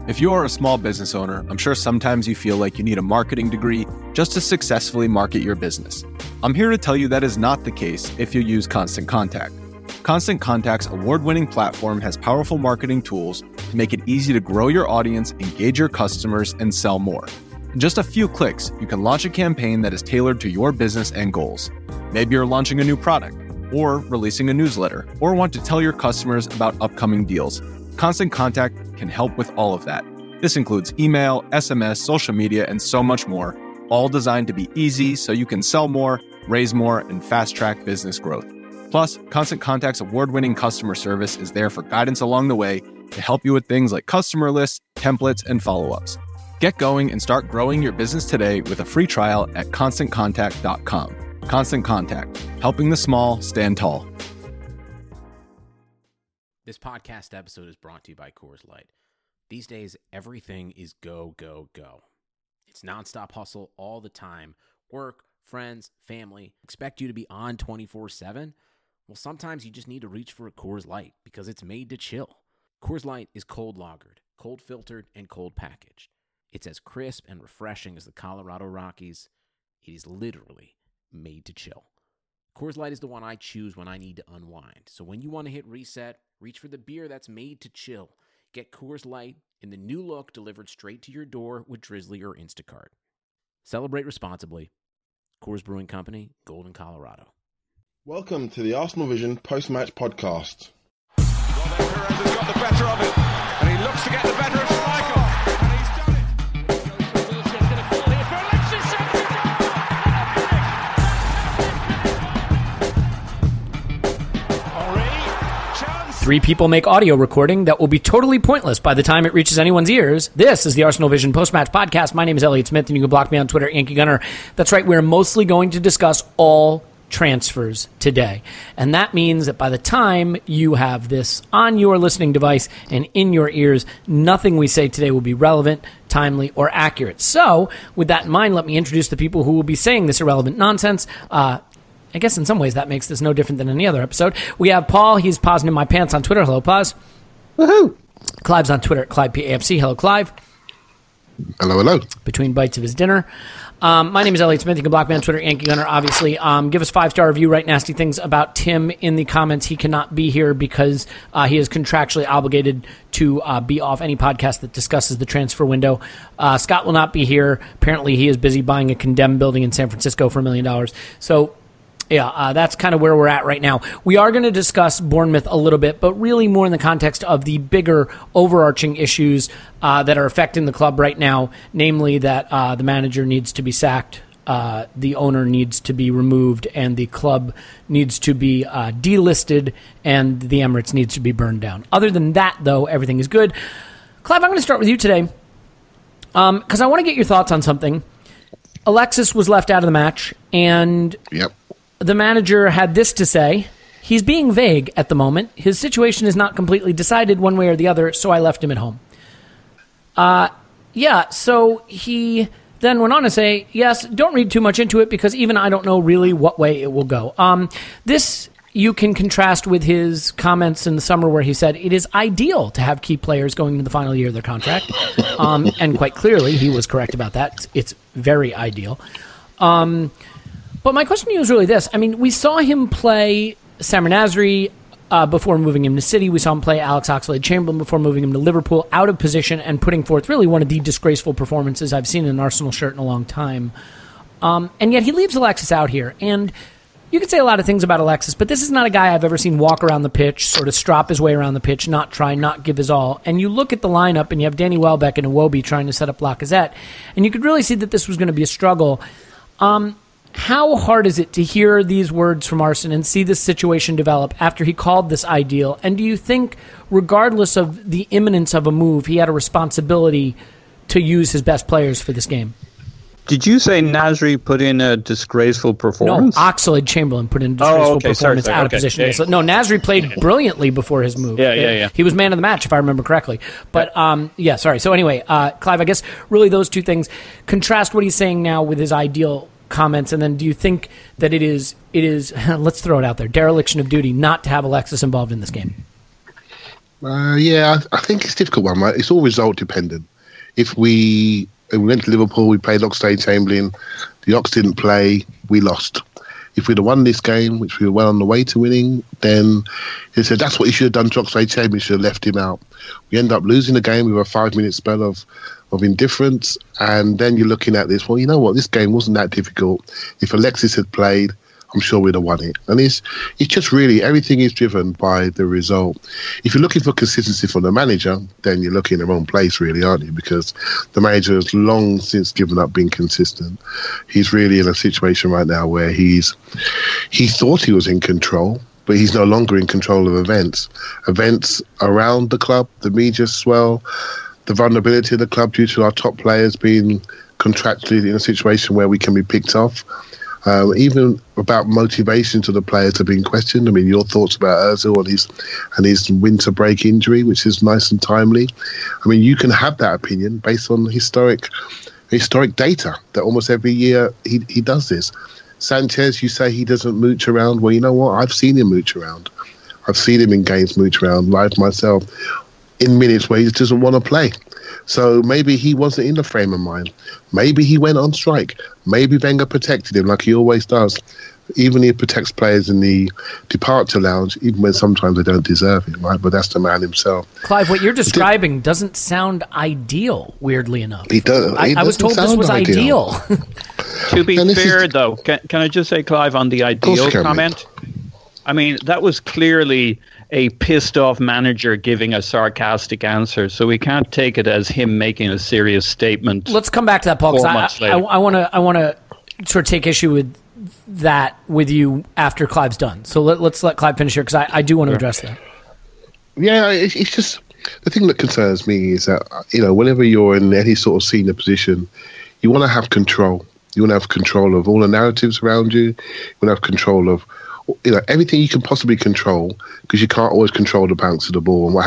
If you are a small business owner, I'm sure sometimes you feel like you need a marketing degree just to successfully market your business. I'm here to tell you that is not the case if you use Constant Contact. Constant Contact's award-winning platform has powerful marketing tools to make it easy to grow your audience, engage your customers, and sell more. In just a few clicks, you can launch a campaign that is tailored to your business and goals. Maybe you're launching a new product, or releasing a newsletter, or want to tell your customers about upcoming deals. Constant Contact can help with all of that. This includes email, SMS, social media, and so much more, all designed to be easy so you can sell more, raise more, and fast-track business growth. Plus, Constant Contact's award-winning customer service is there for guidance along the way to help you with things like customer lists, templates, and follow-ups. Get going and start growing your business today with a free trial at ConstantContact.com. Constant Contact, helping the small stand tall. This podcast episode is brought to you by Coors Light. These days, everything is go, go, go. It's nonstop hustle all the time. Work, friends, family, expect you to be on 24/7. Well, sometimes you just need to reach for a Coors Light because it's made to chill. Coors Light is cold lagered, cold filtered, and cold packaged. It's as crisp and refreshing as the Colorado Rockies. It is literally made to chill. Coors Light is the one I choose when I need to unwind. So when you want to hit reset, reach for the beer that's made to chill. Get Coors Light in the new look delivered straight to your door with Drizzly or Instacart. Celebrate responsibly. Coors Brewing Company, Golden, Colorado. Welcome to the Arsenal Vision post-match podcast. Well, Perez has got the better of it, and he looks to get the better of Schmeichel, and he's done it. Three people make audio recording that will be totally pointless by the time it reaches anyone's ears. This is the Arsenal Vision post-match podcast. My name is Elliot Smith, and you can block me on Twitter, Yankee Gunner. That's right, we're mostly going to discuss all transfers today. And that means that by the time you have this on your listening device and in your ears, nothing we say today will be relevant, timely, or accurate. So, with that in mind, let me introduce the people who will be saying this irrelevant nonsense. I guess in some ways that makes this no different than any other episode. We have Paul. He's pausing in my pants on Twitter. Hello, Pause. Woohoo! Clive's on Twitter at ClivePAFC. Hello, Clive. Hello, hello. Between bites of his dinner. My name is Elliot Smith. You can block me on Twitter, Yankee Gunner, obviously. Give us a 5-star review. Write nasty things about Tim in the comments. He cannot be here because he is contractually obligated to be off any podcast that discusses the transfer window. Scott will not be here. Apparently, he is busy buying a condemned building in San Francisco for $1 million. So, yeah, that's kind of where we're at right now. We are going to discuss Bournemouth a little bit, but really more in the context of the bigger overarching issues that are affecting the club right now, namely that the manager needs to be sacked, the owner needs to be removed, and the club needs to be delisted, and the Emirates needs to be burned down. Other than that, though, everything is good. Clive, I'm going to start with you today because I want to get your thoughts on something. Alexis was left out of the match, and the manager had this to say: he's being vague at the moment. His situation is not completely decided one way or the other, so I left him at home. So he then went on to say, yes, don't read too much into it because even I don't know really what way it will go. This you can contrast with his comments in the summer where he said it is ideal to have key players going into the final year of their contract. And quite clearly, he was correct about that. It's very ideal. But my question to you is really this. I mean, we saw him play Samir Nasri before moving him to City. We saw him play Alex Oxlade-Chamberlain before moving him to Liverpool, out of position and putting forth really one of the disgraceful performances I've seen in an Arsenal shirt in a long time. And yet he leaves Alexis out here. And you could say a lot of things about Alexis, but this is not a guy I've ever seen walk around the pitch, sort of strop his way around the pitch, not try, not give his all. And you look at the lineup, and you have Danny Welbeck and Iwobi trying to set up Lacazette, and you could really see that this was going to be a struggle. How hard is it to hear these words from Arsene and see this situation develop after he called this ideal? And do you think, regardless of the imminence of a move, he had a responsibility to use his best players for this game? Did you say Nasri put in a disgraceful performance? No, Oxlade-Chamberlain put in a disgraceful performance out of position. Yeah. No, Nasri played brilliantly before his move. Yeah. He was man of the match, if I remember correctly. But, sorry. So anyway, Clive, I guess really those two things. Contrast what he's saying now with his ideal comments, and then do you think that it is let's throw it out there, dereliction of duty not to have Alexis involved in this game? I think it's a difficult one, right? It's all result dependent. If we went to Liverpool, we played Oxlade-Chamberlain, the Ox didn't play, we lost. If we'd have won this game, which we were well on the way to winning, then he said that's what he should have done to Oxlade-Chamberlain, should have left him out. We end up losing the game with a 5-minute spell of indifference, and then you're looking at this, well, you know what, this game wasn't that difficult. If Alexis had played, I'm sure we'd have won it. And it's just really, everything is driven by the result. If you're looking for consistency from the manager, then you're looking in the wrong place, really, aren't you? Because the manager has long since given up being consistent. He's really in a situation right now where he thought he was in control, but he's no longer in control of events. Events around the club, the media swell, the vulnerability of the club due to our top players being contractually in a situation where we can be picked off. Even about motivation to the players are being questioned. I mean, your thoughts about Ozil and his winter break injury, which is nice and timely. I mean, you can have that opinion based on historic data that almost every year he does this. Sanchez, you say he doesn't mooch around. Well, you know what? I've seen him mooch around. I've seen him in games mooch around live myself in minutes where he just doesn't want to play. So maybe he wasn't in the frame of mind. Maybe he went on strike. Maybe Wenger protected him like he always does. Even he protects players in the departure lounge, even when sometimes they don't deserve it, right? But that's the man himself. Clive, what you're describing doesn't sound ideal, weirdly enough. I was told this was ideal. To be fair, though, can I just say, Clive, on the ideal comment? I mean, that was clearly a pissed-off manager giving a sarcastic answer, so we can't take it as him making a serious statement. Let's come back to that, Paul, because I want to sort of take issue with that with you after Clive's done. So let's let Clive finish here, because I do want to address that. Yeah, it's just the thing that concerns me is that, whenever you're in any sort of senior position, you want to have control. You want to have control of all the narratives around you. You want to have control of everything you can possibly control, because you can't always control the bounce of the ball and what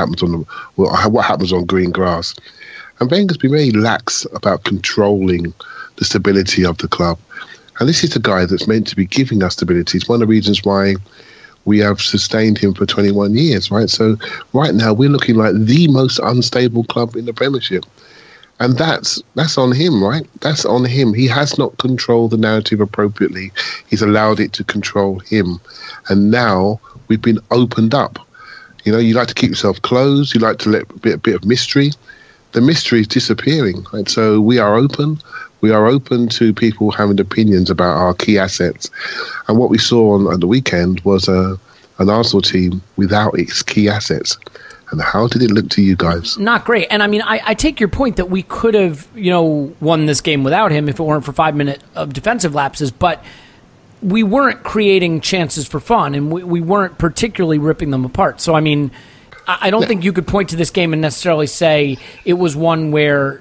happens on green grass. And Wenger's been very lax about controlling the stability of the club. And this is the guy that's meant to be giving us stability. It's one of the reasons why we have sustained him for 21 years, right? So right now we're looking like the most unstable club in the Premiership. And that's on him, right? That's on him. He has not controlled the narrative appropriately. He's allowed it to control him. And now we've been opened up. You like to keep yourself closed. You like to let a bit of mystery. The mystery is disappearing. Right? So we are open. We are open to people having opinions about our key assets. And what we saw on the weekend was an Arsenal team without its key assets. And how did it look to you guys? Not great. And I mean, I take your point that we could have, won this game without him if it weren't for 5 minutes of defensive lapses, but we weren't creating chances for fun, and we weren't particularly ripping them apart. So, I mean, I don't think you could point to this game and necessarily say it was one where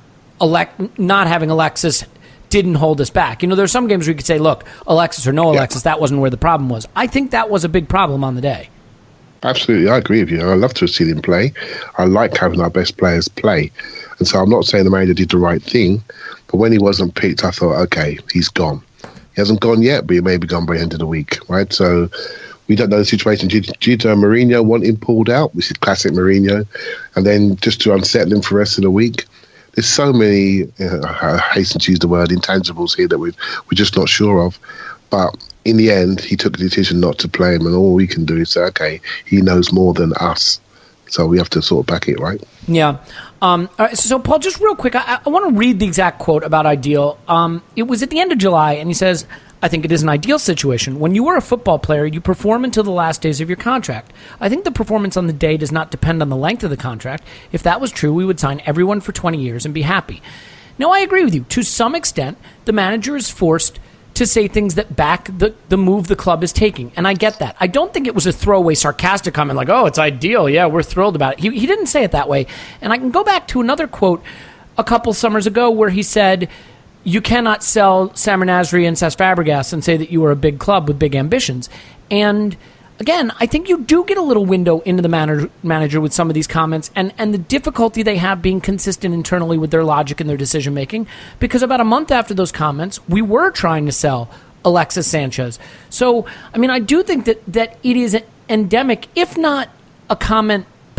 not having Alexis didn't hold us back. There's some games where you could say, look, Alexis or no Alexis, that wasn't where the problem was. I think that was a big problem on the day. Absolutely, I agree with you. I love to see him play. I like having our best players play. And so I'm not saying the manager did the right thing, but when he wasn't picked, I thought, okay, he's gone. He hasn't gone yet, but he may be gone by the end of the week, right? So we don't know the situation. Did Mourinho want him pulled out, which is classic Mourinho, and then just to unsettle him for the rest of the week? There's so many, I hasten to use the word, intangibles here that we're just not sure of. But in the end, he took the decision not to play him, and all we can do is say, okay, he knows more than us. So we have to sort of back it, right? Yeah. All right, so, Paul, just real quick, I want to read the exact quote about ideal. It was at the end of July, and he says, I think it is an ideal situation. When you are a football player, you perform until the last days of your contract. I think the performance on the day does not depend on the length of the contract. If that was true, we would sign everyone for 20 years and be happy. Now, I agree with you. To some extent, the manager is forced to say things that back the move the club is taking. And I get that. I don't think it was a throwaway sarcastic comment like, oh, it's ideal. Yeah, we're thrilled about it. He didn't say it that way. And I can go back to another quote a couple summers ago where he said, you cannot sell Samir Nasri and Cesc Fabregas and say that you are a big club with big ambitions. And again, I think you do get a little window into the manager with some of these comments and the difficulty they have being consistent internally with their logic and their decision-making, because about a month after those comments, we were trying to sell Alexis Sanchez. So, I mean, I do think that it is endemic, if not a comment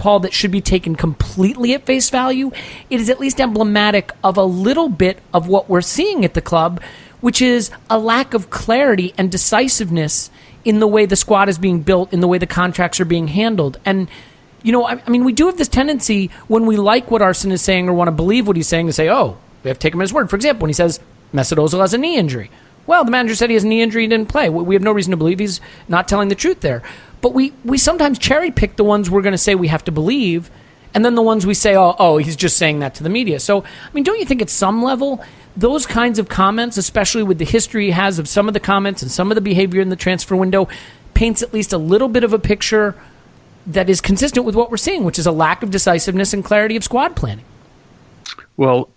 Paul, that should be taken completely at face value. It is at least emblematic of a little bit of what we're seeing at the club, which is a lack of clarity and decisiveness in the way the squad is being built, in the way the contracts are being handled. And, you know, I mean, we do have this tendency when we like what Arsene is saying or want to believe what he's saying to say, oh, we have to take him at his word. For example, when he says Mesut Ozil has a knee injury. Well, the manager said he has a knee injury and didn't play. We have no reason to believe he's not telling the truth there. But we sometimes cherry pick the ones we're going to say we have to believe, and then the ones we say, oh, he's just saying that to the media. So, I mean, don't you think at some level, those kinds of comments, especially with the history he has of some of the comments and some of the behavior in the transfer window, paints at least a little bit of a picture that is consistent with what we're seeing, which is a lack of decisiveness and clarity of squad planning? Well,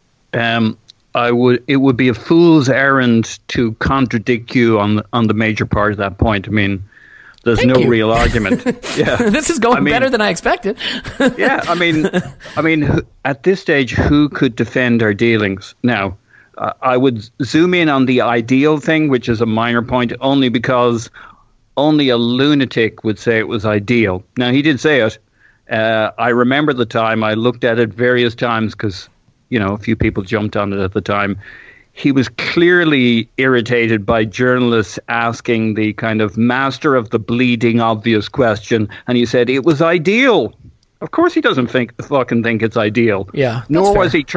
it would be a fool's errand to contradict you on the major part of that point. I mean, there's Thank no you. real argument. Yeah, this is going better than I expected. Yeah, I mean, at this stage, who could defend our dealings? Now, I would zoom in on the ideal thing, which is a minor point, only because only a lunatic would say it was ideal. Now, he did say it. I remember the time. I looked at it various times because, you know, a few people jumped on it at the time. He was clearly irritated by journalists asking the kind of master of the bleeding obvious question, and he said it was ideal. Of course he doesn't fucking think it's ideal. Yeah, Nor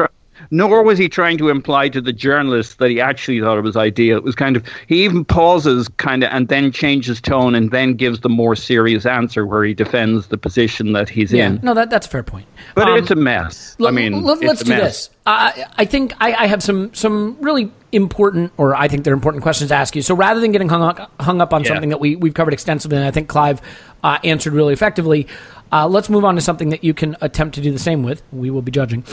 was he trying to imply to the journalists that he actually thought it was ideal. It was kind of, he even pauses kind of and then changes tone and then gives the more serious answer where he defends the position that he's in. No, that's a fair point. But it's a mess. Let's do this. I think I have some really important, or I think they're important questions to ask you. So rather than getting hung up on something that we've covered extensively, and I think Clive answered really effectively, let's move on to something that you can attempt to do the same with. We will be judging.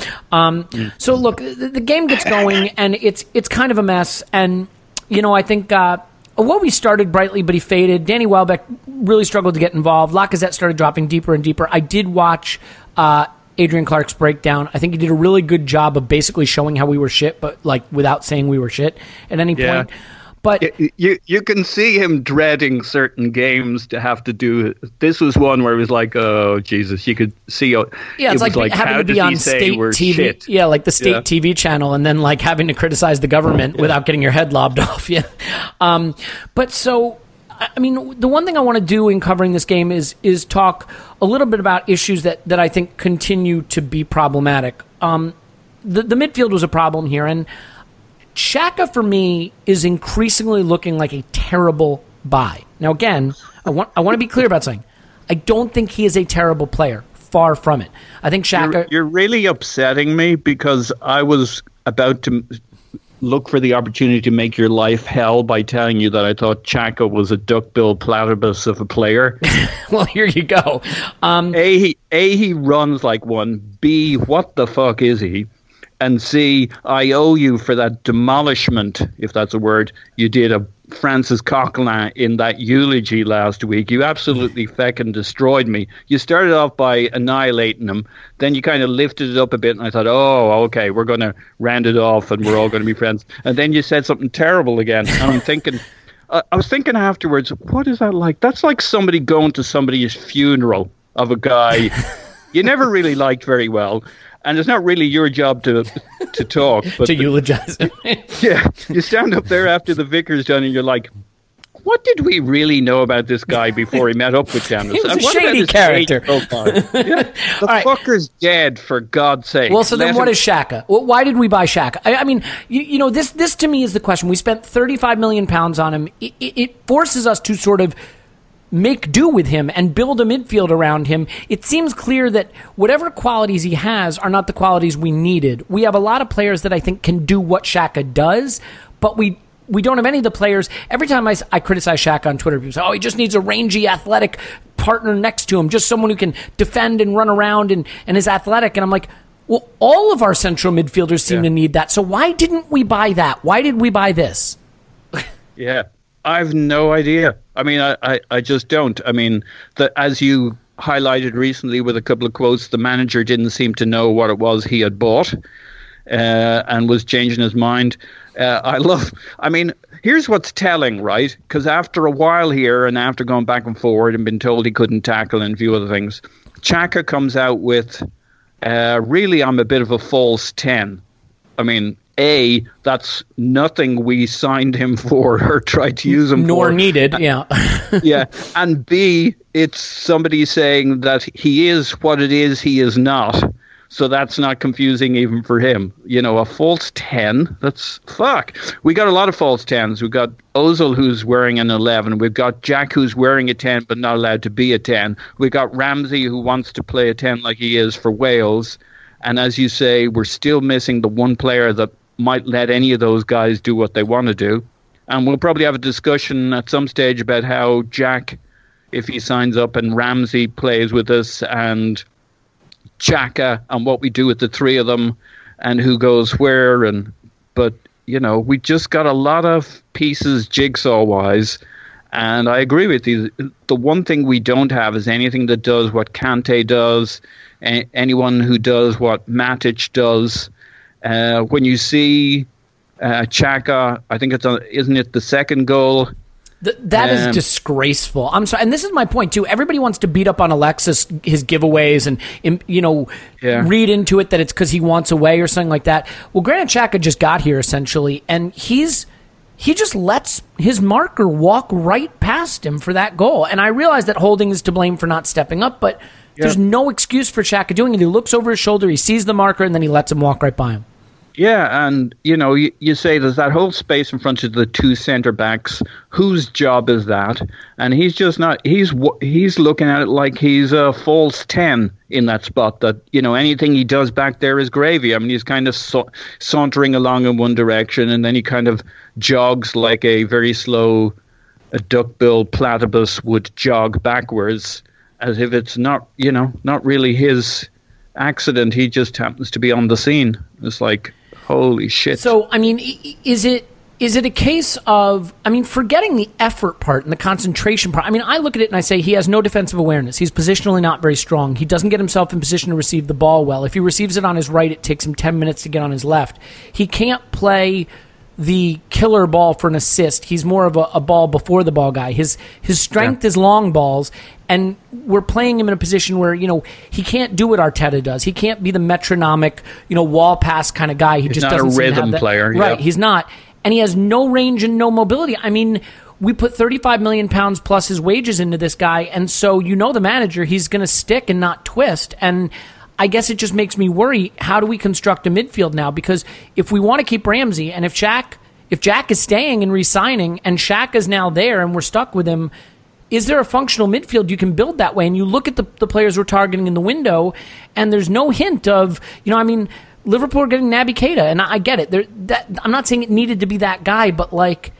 So look, the game gets going, and it's kind of a mess. And, you know, I think Iwobi started brightly, but he faded. Danny Welbeck really struggled to get involved. Lacazette started dropping deeper and deeper. I did watch Adrian Clark's breakdown. I think he did a really good job of basically showing how we were shit, but like without saying we were shit at any point. But you can see him dreading certain games to have to do. This was one where it was like, oh Jesus, you could see. It's like having to be on state TV. Shit? Yeah, like the state TV channel, and then like having to criticize the government without getting your head lobbed off. Yeah, but so. I mean, the one thing I want to do in covering this game is talk a little bit about issues that I think continue to be problematic. The midfield was a problem here, and Xhaka, for me, is increasingly looking like a terrible buy. Now, again, I want to be clear about something. I don't think he is a terrible player. Far from it. I think Xhaka... You're really upsetting me because I was about to look for the opportunity to make your life hell by telling you that I thought Xhaka was a duckbill platypus of a player. Well, here you go. He runs like one. B, what the fuck is he? And C, I owe you for that demolishment, if that's a word, you did of Francis Coquelin in that eulogy last week. You absolutely feckin' destroyed me. You started off by annihilating him, then you kind of lifted it up a bit, and I thought, oh, okay, we're going to round it off and we're all going to be friends. And then you said something terrible again, and I'm thinking... I was thinking afterwards, what is that like? That's like somebody going to somebody's funeral of a guy you never really liked very well. And it's not really your job to talk. But to eulogize him. Yeah. You stand up there after the vicar's done and you're like, what did we really know about this guy before he met up with Janice? He was a shady character. The fucker's dead, for God's sake. Well, so then what is Xhaka? Well, why did we buy Xhaka? I mean, you know, this to me is the question. We spent £35 million on him. It forces us to sort of make do with him and build a midfield around him. It seems clear that whatever qualities he has are not the qualities we needed. We have a lot of players that I think can do what Xhaka does, but we don't have any of the players. Every time I criticize Xhaka on Twitter, people say, oh, he just needs a rangy, athletic partner next to him, just someone who can defend and run around and is athletic. And I'm like, well, all of our central midfielders seem to need that. So why didn't we buy that? Why did we buy this? Yeah, I've no idea. I mean, I just don't. I mean, as you highlighted recently with a couple of quotes, the manager didn't seem to know what it was he had bought and was changing his mind. Here's what's telling, right? Because after a while here and after going back and forward and been told he couldn't tackle and a few other things, Xhaka comes out with, really, I'm a bit of a false 10. I mean, A, that's nothing we signed him for or tried to use him nor for. needed, yeah. Yeah, and B, it's somebody saying that he is what it is he is not. So that's not confusing even for him. You know, a false 10, that's fuck. We got a lot of false 10s. We've got Ozil who's wearing an 11. We've got Jack who's wearing a 10 but not allowed to be a 10. We've got Ramsey who wants to play a 10 like he is for Wales. And as you say, we're still missing the one player that might let any of those guys do what they want to do. And we'll probably have a discussion at some stage about how Jack, if he signs up and Ramsey plays with us and Xhaka and what we do with the three of them and who goes where. But, you know, we just got a lot of pieces jigsaw-wise. And I agree with you. The one thing we don't have is anything that does what Kante does, anyone who does what Matic does. When you see Xhaka, I think isn't it the second goal? That is disgraceful. I'm sorry, and this is my point too. Everybody wants to beat up on Alexis, his giveaways, and read into it that it's because he wants away or something like that. Well, Granit Xhaka just got here essentially, and he just lets his marker walk right past him for that goal. And I realize that Holding is to blame for not stepping up, but there's no excuse for Xhaka doing it. He looks over his shoulder, he sees the marker, and then he lets him walk right by him. Yeah, and, you know, you say there's that whole space in front of the two centre-backs. Whose job is that? And he's just not... He's looking at it like he's a false 10 in that spot, that, you know, anything he does back there is gravy. I mean, he's kind of sauntering along in one direction, and then he kind of jogs like a very slow duck-billed platypus would jog backwards, as if it's not, you know, not really his accident. He just happens to be on the scene. It's like... Holy shit. So, I mean, is it a case of, I mean, forgetting the effort part and the concentration part? I mean, I look at it and I say he has no defensive awareness. He's positionally not very strong. He doesn't get himself in position to receive the ball well. If he receives it on his right, it takes him 10 minutes to get on his left. He can't play the killer ball for an assist. He's more of a ball before the ball guy. His strength is long balls, and we're playing him in a position where, you know, he can't do what Arteta does. He can't be the metronomic, you know, wall pass kind of guy. He's just not doesn't a rhythm player. Right, he's not. And he has no range and no mobility. I mean, we put £35 million plus his wages into this guy, and so you know the manager, he's going to stick and not twist. And I guess it just makes me worry, how do we construct a midfield now? Because if we want to keep Ramsey, and if Jack is staying and re-signing, and Shaq is now there and we're stuck with him, is there a functional midfield you can build that way? And you look at the players we're targeting in the window, and there's no hint of, you know, I mean, Liverpool are getting Naby Keita, and I get it. I'm not saying it needed to be that guy, but like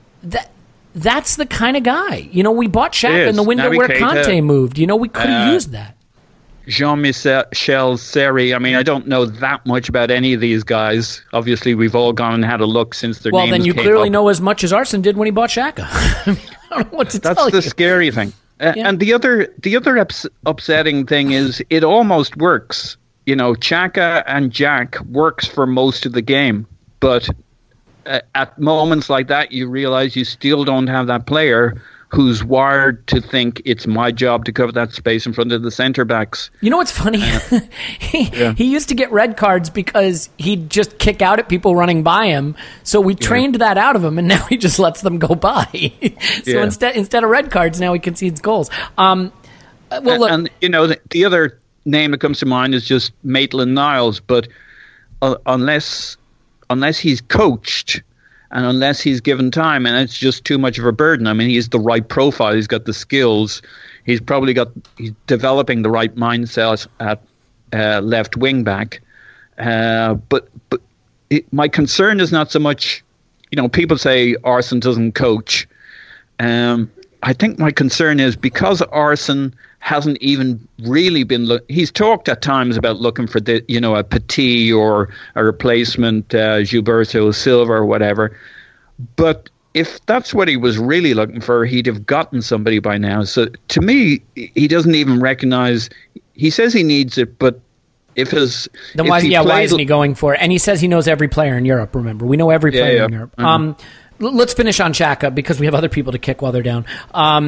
that's the kind of guy. You know, we bought Shaq in the window Naby where Keita, Kante moved. You know, we could have used that. Jean-Michel Seri. I mean, I don't know that much about any of these guys. Obviously, we've all gone and had a look since their names came up. Well, then you clearly know as much as Arsene did when he bought Xhaka. I don't know what to tell you. That's the scary thing. And the other upsetting thing is it almost works. You know, Xhaka and Jack works for most of the game. But at moments like that, you realize you still don't have that player who's wired to think it's my job to cover that space in front of the centre-backs. You know what's funny? He used to get red cards because he'd just kick out at people running by him. So we trained that out of him, and now he just lets them go by. So instead of red cards, now he concedes goals. Well, look, and you know, the other name that comes to mind is just Maitland-Niles. But unless he's coached, and unless he's given time, and it's just too much of a burden. I mean, he's the right profile. He's got the skills. He's developing the right mindset at left wing back. But my concern is not so much, you know, people say Arsene doesn't coach. I think my concern is because Arsene hasn't even really been he's talked at times about looking for a Petit or a replacement Gilberto Silva or whatever, but if that's what he was really looking for, he'd have gotten somebody by now. So to me, he doesn't even recognize. He says he needs it, but why isn't he going for it? And he says he knows every player in Europe. Remember, we know every player in Europe. Mm-hmm. Let's finish on Xhaka because we have other people to kick while they're down.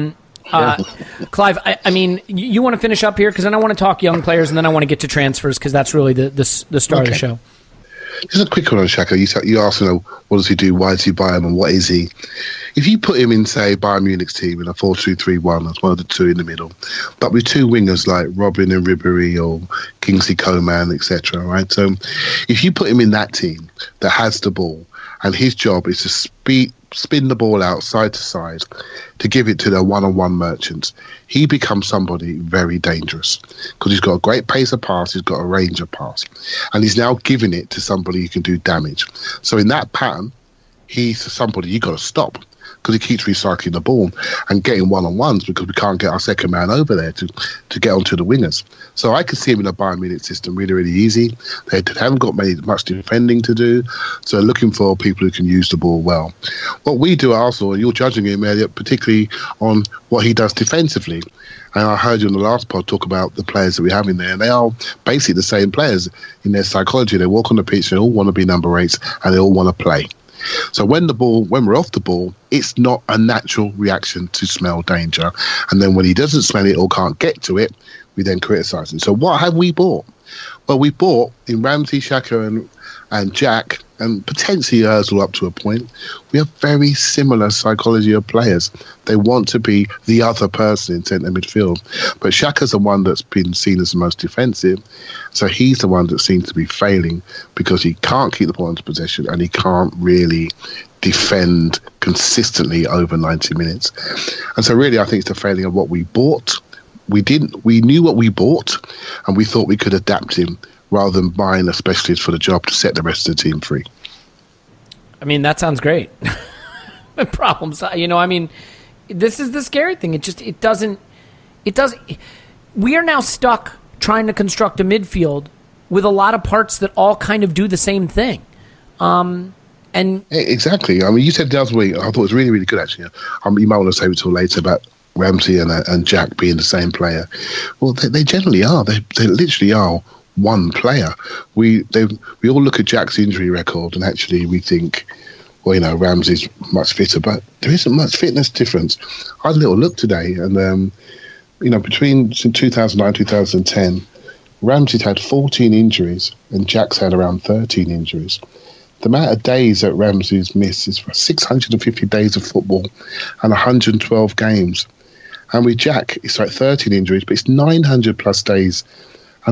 Clive, I mean, you want to finish up here because then I want to talk young players and then I want to get to transfers because that's really the star of the show. Just a quick one on Xhaka. You asked, what does he do? Why does he buy him? And what is he? If you put him in, say, Bayern Munich's team in a 4-2-3-1, that's one of the two in the middle, but with two wingers like Robin and Ribéry or Kingsley Coman, etc., right? So if you put him in that team that has the ball and his job is to spin the ball out side to side to give it to their one-on-one merchants, he becomes somebody very dangerous because he's got a great pace of pass, he's got a range of pass, and he's now giving it to somebody who can do damage. So in that pattern, he's somebody you got to stop because he keeps recycling the ball and getting one-on-ones because we can't get our second man over there to get onto the wingers. So I could see him in a Bayern Munich system really, really easy. They haven't got much defending to do, so looking for people who can use the ball well. What we do at Arsenal, and you're judging him, Elliot, particularly on what he does defensively. And I heard you in the last pod talk about the players that we have in there, and they are basically the same players in their psychology. They walk on the pitch, they all want to be number 8s, and they all want to play. So when we're off the ball, it's not a natural reaction to smell danger. And then when he doesn't smell it or can't get to it, we then criticise him. So what have we bought? Well, we bought in Ramsey, Xhaka and Jack, and potentially Ozil up to a point. We have very similar psychology of players. They want to be the other person in centre midfield. But Xhaka's the one that's been seen as the most defensive. So he's the one that seems to be failing because he can't keep the ball into possession and he can't really defend consistently over 90 minutes. And so really I think it's the failing of what we bought. We knew what we bought and we thought we could adapt him rather than buying a specialist for the job to set the rest of the team free. I mean, that sounds great. Problems, this is the scary thing. It doesn't. We are now stuck trying to construct a midfield with a lot of parts that all kind of do the same thing. And exactly. I mean, you said the other week, I thought it was really, really good actually. You might want to save it till later about Ramsey and Jack being the same player. Well, they generally are. They literally are one player. We all look at Jack's injury record and actually we think, well, Ramsey's much fitter, but there isn't much fitness difference. I had a little look today and, between 2009 and 2010, Ramsey's had 14 injuries and Jack's had around 13 injuries. The amount of days that Ramsey's missed is 650 days of football and 112 games. And with Jack, it's like 13 injuries, but it's 900 plus days and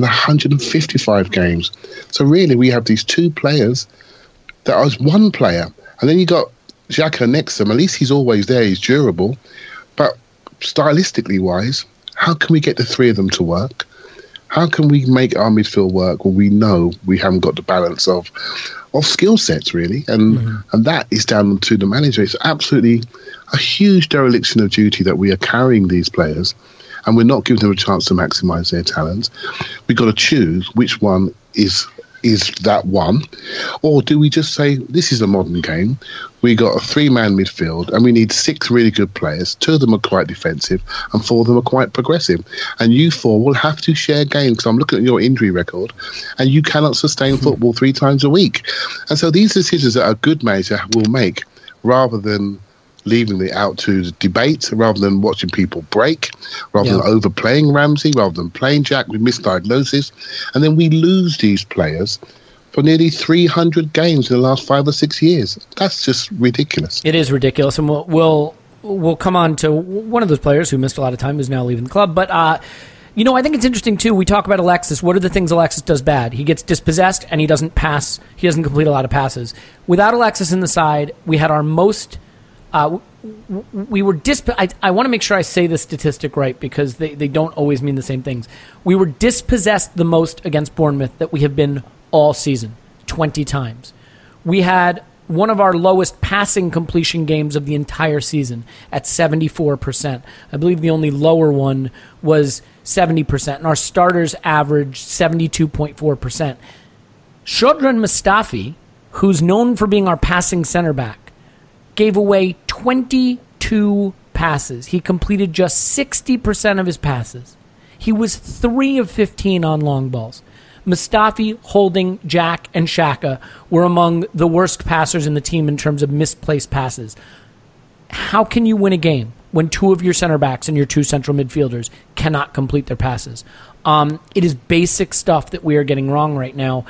155 games. So really, we have these two players that are one player. And then you got Xhaka next to him. At least he's always there. He's durable. But stylistically wise, how can we get the three of them to work? How can we make our midfield work when we know we haven't got the balance of skill sets, really? And that is down to the manager. It's absolutely a huge dereliction of duty that we are carrying these players and we're not giving them a chance to maximise their talents. We've got to choose which one is that one, or do we just say this is a modern game? We got a 3-man midfield and we need 6 really good players. 2 of them are quite defensive and 4 of them are quite progressive. And you 4 will have to share games because I'm looking at your injury record and you cannot sustain football 3 times a week. And so these decisions that a good manager will make rather than leaving it out to the debate, rather than watching people break, rather than overplaying Ramsey, rather than playing Jack with misdiagnosis. And then we lose these players for nearly 300 games in the last 5 or 6 years. That's just ridiculous. It is ridiculous. And we'll come on to one of those players who missed a lot of time, who's now leaving the club. But, I think it's interesting, too. We talk about Alexis. What are the things Alexis does bad? He gets dispossessed and he doesn't pass. He doesn't complete a lot of passes. Without Alexis in the side, we had our most... we were I want to make sure I say this statistic right because they don't always mean the same things. We were dispossessed the most against Bournemouth that we have been all season, 20 times. We had one of our lowest passing completion games of the entire season at 74%. I believe the only lower one was 70%, and our starters averaged 72.4%. Shkodran Mustafi, who's known for being our passing center back, gave away 22 passes. He completed just 60% of his passes. He was 3 of 15 on long balls. Mustafi, Holding, Jack, and Xhaka were among the worst passers in the team in terms of misplaced passes. How can you win a game when two of your center backs and your two central midfielders cannot complete their passes. It is basic stuff that we are getting wrong right now.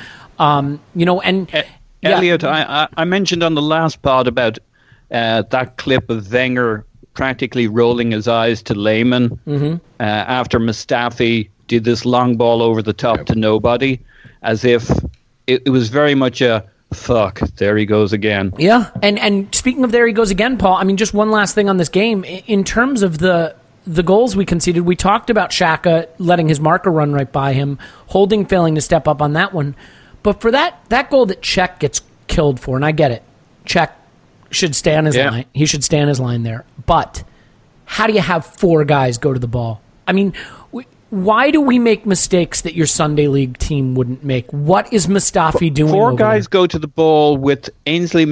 Elliot, I mentioned on the last pod about that clip of Wenger practically rolling his eyes to Lehmann after Mustafi did this long ball over the top to nobody, as if it was very much a fuck, there he goes again. Yeah, and speaking of there he goes again, Paul, I mean, just one last thing on this game. In terms of the goals we conceded, we talked about Xhaka letting his marker run right by him, Holding failing to step up on that one. But for that goal that Cech gets killed for, and I get it, Cech should stay on his line. He should stay on his line there. But how do you have four guys go to the ball? I mean, why do we make mistakes that your Sunday League team wouldn't make? What is Mustafi doing? Four guys go to the ball with Ainsley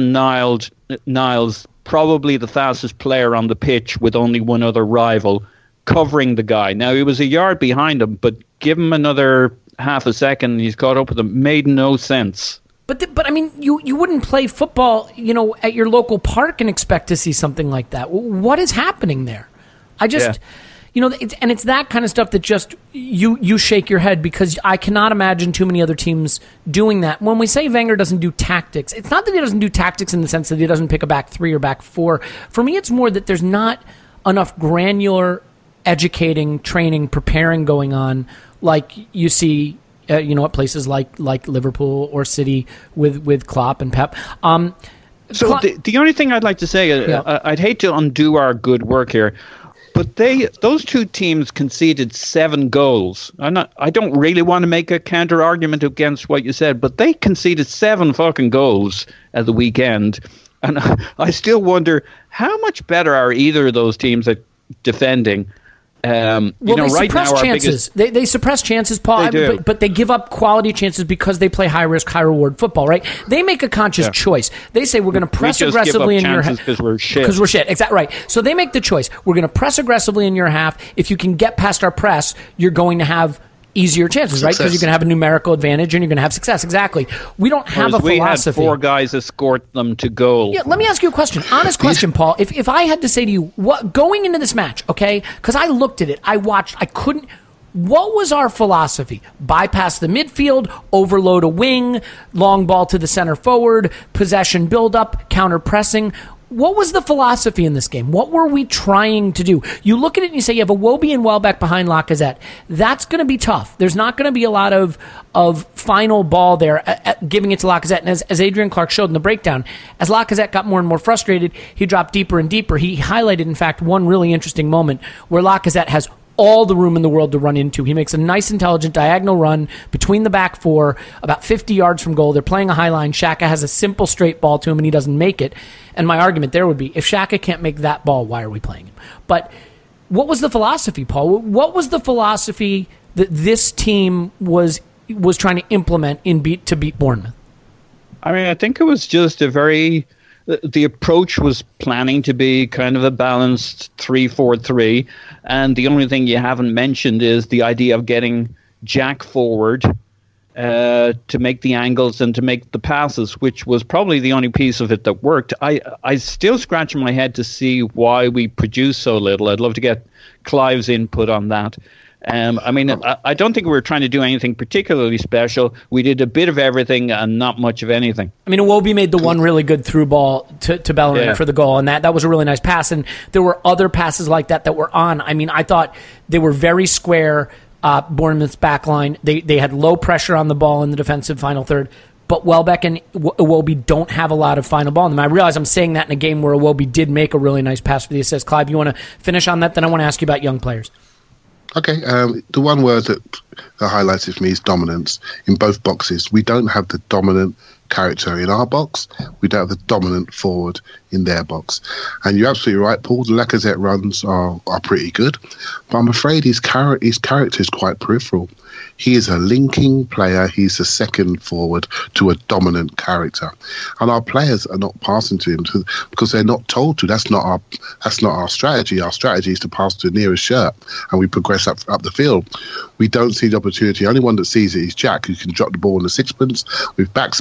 Maitland-Niles, probably the fastest player on the pitch with only one other rival, covering the guy. Now, he was a yard behind him, but give him another half a second, he's caught up with him. Made no sense. But I mean, you wouldn't play football, at your local park and expect to see something like that. What is happening there? I just, it's that kind of stuff that just you shake your head, because I cannot imagine too many other teams doing that. When we say Wenger doesn't do tactics, it's not that he doesn't do tactics in the sense that he doesn't pick a back three or back four. For me, it's more that there's not enough granular educating, training, preparing going on like you see at places like Liverpool or City with Klopp and Pep. So the only thing I'd like to say, I'd hate to undo our good work here, but those two teams conceded 7 goals. I don't really want to make a counter argument against what you said, but they conceded 7 fucking goals at the weekend, and I still wonder how much better are either of those teams at defending. They suppress chances. They suppress chances, Paul, but they give up quality chances because they play high risk, high reward football, right? They make a conscious choice. They say we're going to press aggressively in your half because we're shit. Because we're shit, exactly right. So they make the choice. We're going to press aggressively in your half. If you can get past our press, you're going to have easier chances, right? Because you're going to have a numerical advantage and you're going to have success. Exactly. We don't have a philosophy. We had 4 guys escort them to goal. Yeah, let me ask you a question. Honest question, Paul. If I had to say to you, what going into this match, okay? Because I looked at it, I watched, I couldn't. What was our philosophy? Bypass the midfield, overload a wing, long ball to the center forward, possession build-up, counter-pressing. What was the philosophy in this game? What were we trying to do? You look at it and you say you have a Iwobi and Welbeck behind Lacazette. That's going to be tough. There's not going to be a lot of final ball there giving it to Lacazette. And as Adrian Clark showed in the breakdown, as Lacazette got more and more frustrated, he dropped deeper and deeper. He highlighted, in fact, one really interesting moment where Lacazette has all the room in the world to run into. He makes a nice, intelligent diagonal run between the back four, about 50 yards from goal. They're playing a high line. Xhaka has a simple straight ball to him, and he doesn't make it. And my argument there would be, if Xhaka can't make that ball, why are we playing him? But what was the philosophy, Paul? What was the philosophy that this team was trying to implement to beat Bournemouth? I mean, I think it was just the approach was planning to be kind of a balanced 3-4-3, and the only thing you haven't mentioned is the idea of getting Jack forward to make the angles and to make the passes, which was probably the only piece of it that worked. I still scratch my head to see why we produce so little. I'd love to get Clive's input on that. I don't think we were trying to do anything particularly special. We did a bit of everything and not much of anything. I mean, Iwobi made the one really good through ball to Bellerin for the goal, and that was a really nice pass. And there were other passes like that were on. I mean, I thought they were very square, Bournemouth's back line. They had low pressure on the ball in the defensive final third. But Welbeck and Iwobi don't have a lot of final ball in them. I realize I'm saying that in a game where Iwobi did make a really nice pass for the assist. Clive, you want to finish on that? Then I want to ask you about young players. Okay, the one word that highlights it for me is dominance in both boxes. We don't have the dominant character in our box. We don't have the dominant forward in their box. And you're absolutely right, Paul. The Lacazette runs are pretty good, but I'm afraid his character is quite peripheral. He is a linking player. He's a second forward to a dominant character, and our players are not passing to him because they're not told to. That's not our strategy. Our strategy is to pass to the nearest shirt, and we progress up the field. We don't see the opportunity. The only one that sees it is Jack, who can drop the ball in the sixpence with backspin and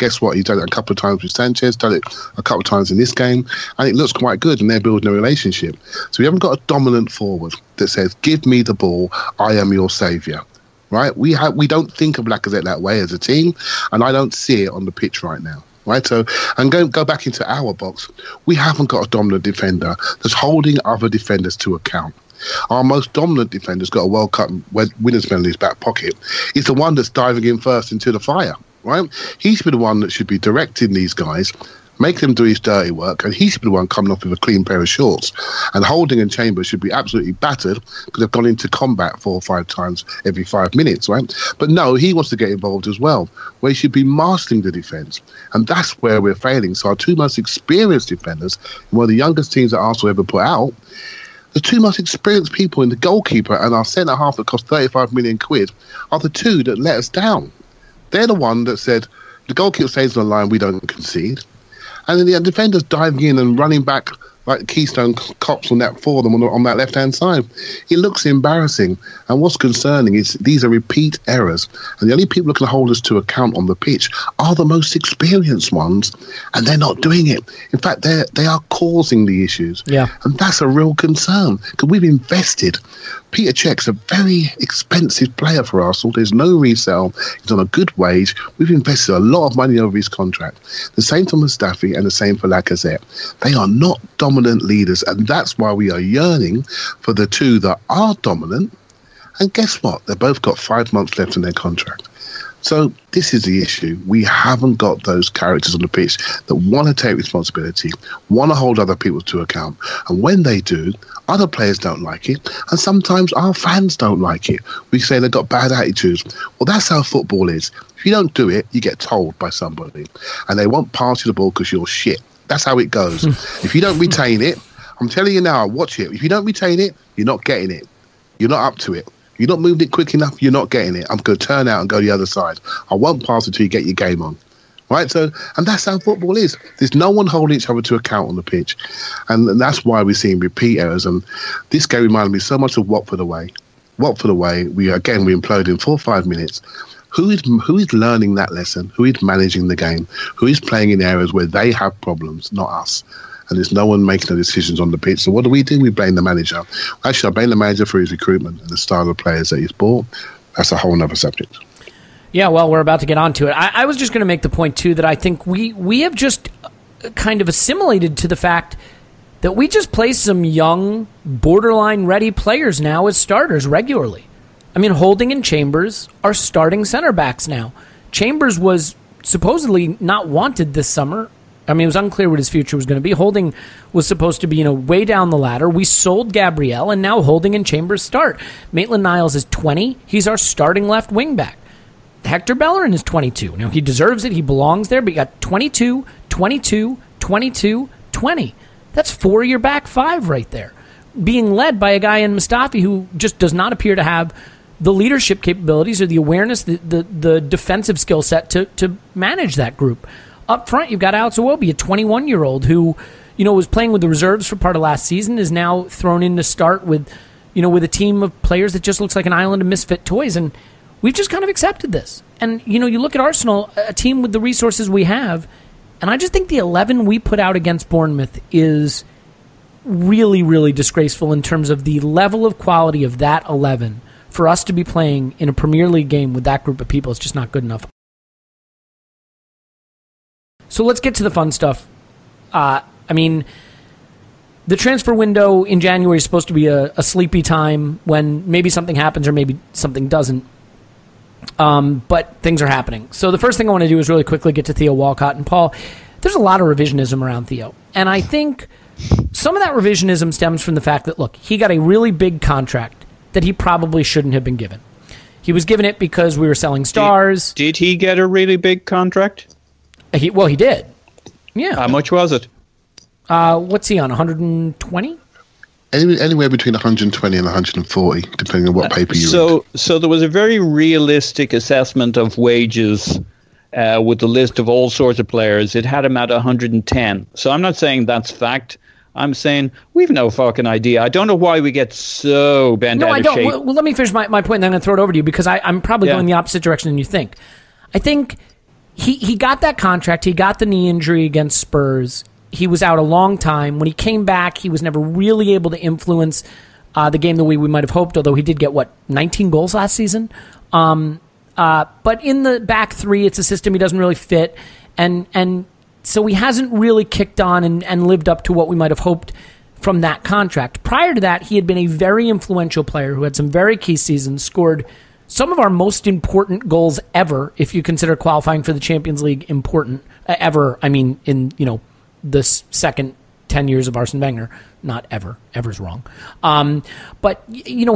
guess what? He's done it a couple of times with Sanchez, done it a couple of times in this game, and it looks quite good, and they're building a relationship. So we haven't got a dominant forward that says, give me the ball, I am your saviour. Right? We don't think of Lacazette that way as a team, and I don't see it on the pitch right now. Right, so and go back into our box. We haven't got a dominant defender that's holding other defenders to account. Our most dominant defender's got a World Cup winners medal in his back pocket. He's the one that's diving in first into the fire. Right, he should be the one that should be directing these guys, make them do his dirty work, and he should be the one coming off with a clean pair of shorts. And Holding and Chambers should be absolutely battered because they've gone into combat 4 or 5 times every 5 minutes, right? But no, he wants to get involved as well, where he should be mastering the defence. And that's where we're failing. So our 2 most experienced defenders, one of the youngest teams that Arsenal ever put out, the 2 most experienced people in the goalkeeper and our centre-half that cost 35 million quid are the 2 that let us down. They're the one that said, the goalkeeper stays on the line, we don't concede. And then the defenders diving in and running back like Keystone Cops on that for them on that left-hand side. It looks embarrassing. And what's concerning is these are repeat errors. And the only people who can hold us to account on the pitch are the most experienced ones. And they're not doing it. In fact, they are causing the issues. Yeah. And that's a real concern because we've invested. Peter Cech's a very expensive player for Arsenal. There's no resale. He's on a good wage. We've invested a lot of money over his contract. The same for Mustafi and the same for Lacazette. They are not dominant leaders, and that's why we are yearning for the 2 that are dominant. And guess what? They've both got 5 months left in their contract. So this is the issue. We haven't got those characters on the pitch that want to take responsibility, want to hold other people to account. And when they do, other players don't like it. And sometimes our fans don't like it. We say they've got bad attitudes. Well, that's how football is. If you don't do it, you get told by somebody. And they won't pass you the ball because you're shit. That's how it goes. If you don't retain it, I'm telling you now, watch it. If you don't retain it, you're not getting it. You're not up to it. You're not moving it quick enough, you're not getting it. I'm going to turn out and go the other side. I won't pass it until you get your game on. Right? So, and that's how football is. There's no one holding each other to account on the pitch. And that's why we're seeing repeat errors. And this game reminded me so much of Watford away. Watford away, we imploded in 4 or 5 minutes. Who is learning that lesson? Who is managing the game? Who is playing in areas where they have problems, not us? And there's no one making the decisions on the pitch. So what do? We blame the manager. Actually, I blame the manager for his recruitment and the style of players that he's bought. That's a whole other subject. Yeah, well, we're about to get onto it. I was just going to make the point, too, that I think we have just kind of assimilated to the fact that we just play some young, borderline-ready players now as starters regularly. I mean, Holding and Chambers are starting center backs now. Chambers was supposedly not wanted this summer. I mean, it was unclear what his future was going to be. Holding was supposed to be, way down the ladder. We sold Gabriel, and now Holding and Chambers start. Maitland-Niles is 20. He's our starting left wing back. Hector Bellerin is 22. Now, he deserves it. He belongs there, but you got 22, 22, 22, 20. That's 4-year back 5 right there. Being led by a guy in Mustafi who just does not appear to have the leadership capabilities or the awareness, the defensive skill set to manage that group. Up front, you've got Alex Iwobi, a 21-year-old who, was playing with the reserves for part of last season, is now thrown in to start with a team of players that just looks like an island of misfit toys. And we've just kind of accepted this. And, you look at Arsenal, a team with the resources we have, and I just think the 11 we put out against Bournemouth is really, really disgraceful in terms of the level of quality of that 11. For us to be playing in a Premier League game with that group of people, it's just not good enough. So let's get to the fun stuff. The transfer window in January is supposed to be a sleepy time when maybe something happens or maybe something doesn't. But things are happening. So the first thing I want to do is really quickly get to Theo Walcott. And Paul, there's a lot of revisionism around Theo. And I think some of that revisionism stems from the fact that, look, he got a really big contract that he probably shouldn't have been given. He was given it because we were selling stars. Did he get a really big contract? He did. Yeah. How much was it? What's he on, 120? Anywhere between 120 and 140, depending on what paper you read. So there was a very realistic assessment of wages with the list of all sorts of players. It had him at 110. So I'm not saying that's fact. I'm saying we've no fucking idea. I don't know why we get so bent out of shape. Well, let me finish my point, and then I'm going to throw it over to you, because I'm probably going the opposite direction than you think. I think he got that contract. He got the knee injury against Spurs. He was out a long time. When he came back, he was never really able to influence the game the way we might have hoped, although he did get, 19 goals last season? But in the back three, it's a system he doesn't really fit. And so he hasn't really kicked on and lived up to what we might have hoped from that contract. Prior to that, he had been a very influential player who had some very key seasons, scored some of our most important goals ever, if you consider qualifying for the Champions League important ever. I mean, in the second 10 years of Arsene Wenger, not ever. Ever's wrong. But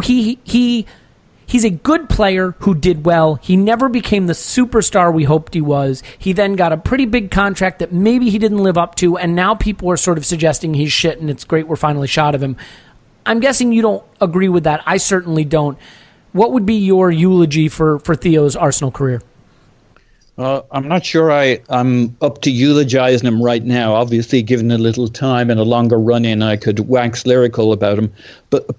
he's a good player who did well. He never became the superstar we hoped he was. He then got a pretty big contract that maybe he didn't live up to, and now people are sort of suggesting he's shit and it's great we're finally shot of him. I'm guessing you don't agree with that. I certainly don't. What would be your eulogy for Theo's Arsenal career? I'm not sure I'm up to eulogizing him right now. Obviously, given a little time and a longer run-in, I could wax lyrical about him. But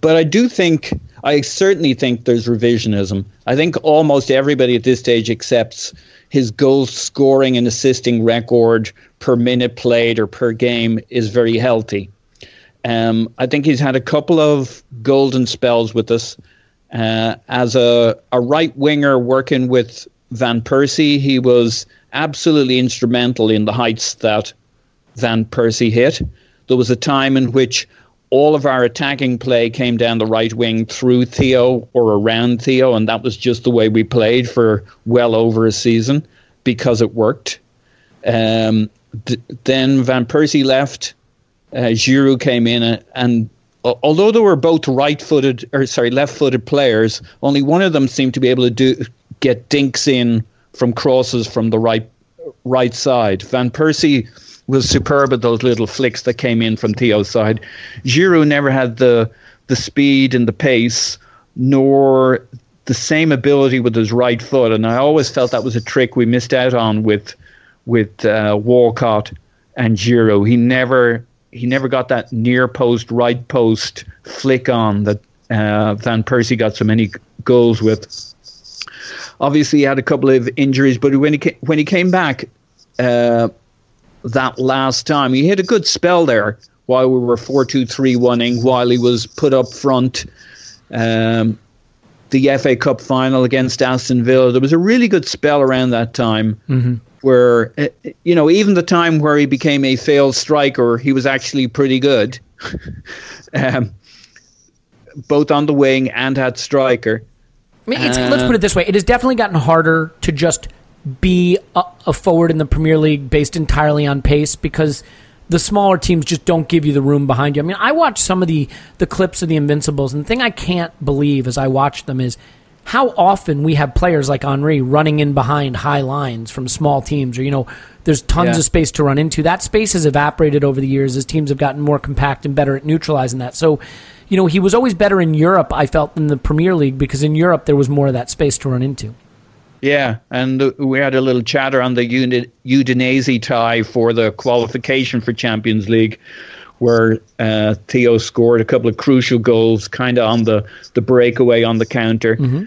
I certainly think there's revisionism. I think almost everybody at this stage accepts his goal scoring and assisting record per minute played or per game is very healthy. I think he's had a couple of golden spells with us. As a right winger working with Van Persie, he was absolutely instrumental in the heights that Van Persie hit. There was a time in which all of our attacking play came down the right wing through Theo or around Theo, and that was just the way we played for well over a season because it worked. Then Van Persie left, Giroud came in, and although they were both left-footed players, only one of them seemed to be able to get dinks in from crosses from the right side. Van Persie was superb at those little flicks that came in from Theo's side. Giroud never had the speed and the pace, nor the same ability with his right foot, and I always felt that was a trick we missed out on with Walcott and Giroud. He never got that near post, right post flick on that Van Persie got so many goals with. Obviously, he had a couple of injuries, but when he came back that last time, he had a good spell there while we were 4-2-3-1-ing, while he was put up front. The FA Cup final against Aston Villa, there was a really good spell around that time. Mm-hmm. Where, even the time where he became a failed striker, he was actually pretty good, both on the wing and at striker. I mean, let's put it this way. It has definitely gotten harder to just be a forward in the Premier League based entirely on pace because the smaller teams just don't give you the room behind you. I mean, I watched some of the clips of the Invincibles, and the thing I can't believe as I watch them is how often we have players like Henry running in behind high lines from small teams, or, there's tons of space to run into. That space has evaporated over the years as teams have gotten more compact and better at neutralizing that. So, he was always better in Europe, I felt, than the Premier League, because in Europe there was more of that space to run into. Yeah, and we had a little chatter on the Udinese tie for the qualification for Champions League, where Theo scored a couple of crucial goals, kind of on the breakaway on the counter. Mm-hmm.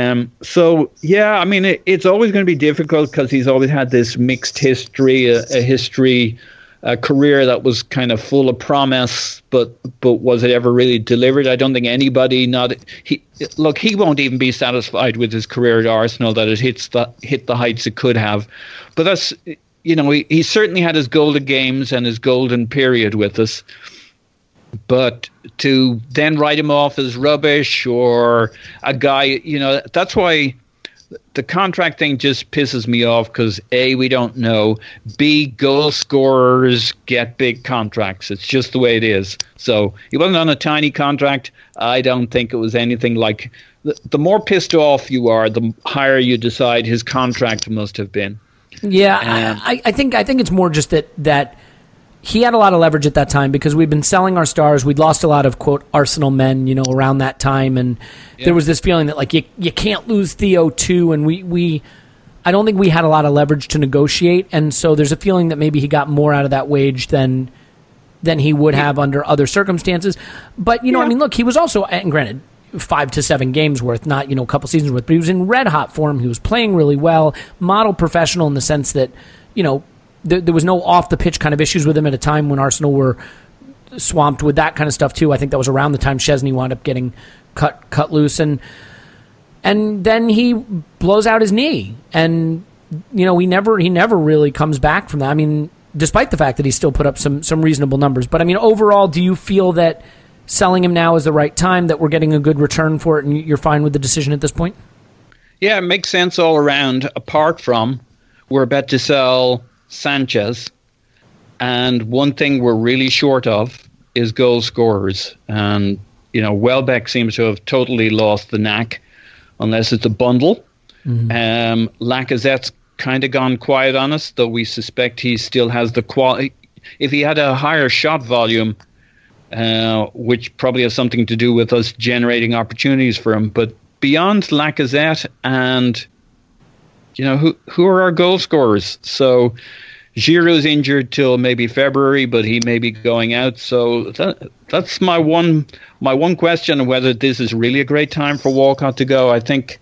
It's always going to be difficult because he's always had this mixed history, a career that was kind of full of promise, but was it ever really delivered? I don't think anybody. He won't even be satisfied with his career at Arsenal that it hit the heights it could have. But that's he certainly had his golden games and his golden period with us. But to then write him off as rubbish or a guy, that's why the contract thing just pisses me off because A, we don't know. B, goal scorers get big contracts. It's just the way it is. So he wasn't on a tiny contract. I don't think it was anything like... The more pissed off you are, the higher you decide his contract must have been. Yeah, I think it's more just that he had a lot of leverage at that time because we'd been selling our stars. We'd lost a lot of, quote, Arsenal men, around that time. And there was this feeling that, like, you can't lose Theo too. And I don't think we had a lot of leverage to negotiate. And so there's a feeling that maybe he got more out of that wage than he would have under other circumstances. But, look, he was also, and granted, 5 to 7 games worth, not, a couple seasons worth. But he was in red-hot form. He was playing really well, model professional in the sense that, there was no off-the-pitch kind of issues with him at a time when Arsenal were swamped with that kind of stuff, too. I think that was around the time Szczesny wound up getting cut loose. And then he blows out his knee. And, he never really comes back from that. I mean, despite the fact that he still put up some reasonable numbers. But, I mean, overall, do you feel that selling him now is the right time, that we're getting a good return for it, and you're fine with the decision at this point? Yeah, it makes sense all around, apart from we're about to sell Sanchez, and one thing we're really short of is goal scorers. And, Welbeck seems to have totally lost the knack, unless it's a bundle. Mm-hmm. Lacazette's kind of gone quiet on us, though we suspect he still has the quality. If he had a higher shot volume, which probably has something to do with us generating opportunities for him. But beyond Lacazette and, who are our goal scorers? So Giroud's injured till maybe February, but he may be going out. So that's my one question on whether this is really a great time for Walcott to go. I think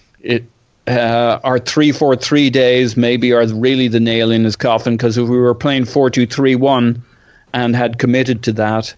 our 3-4-3 days maybe are really the nail in his coffin, because if we were playing 4-2-3-1 and had committed to that,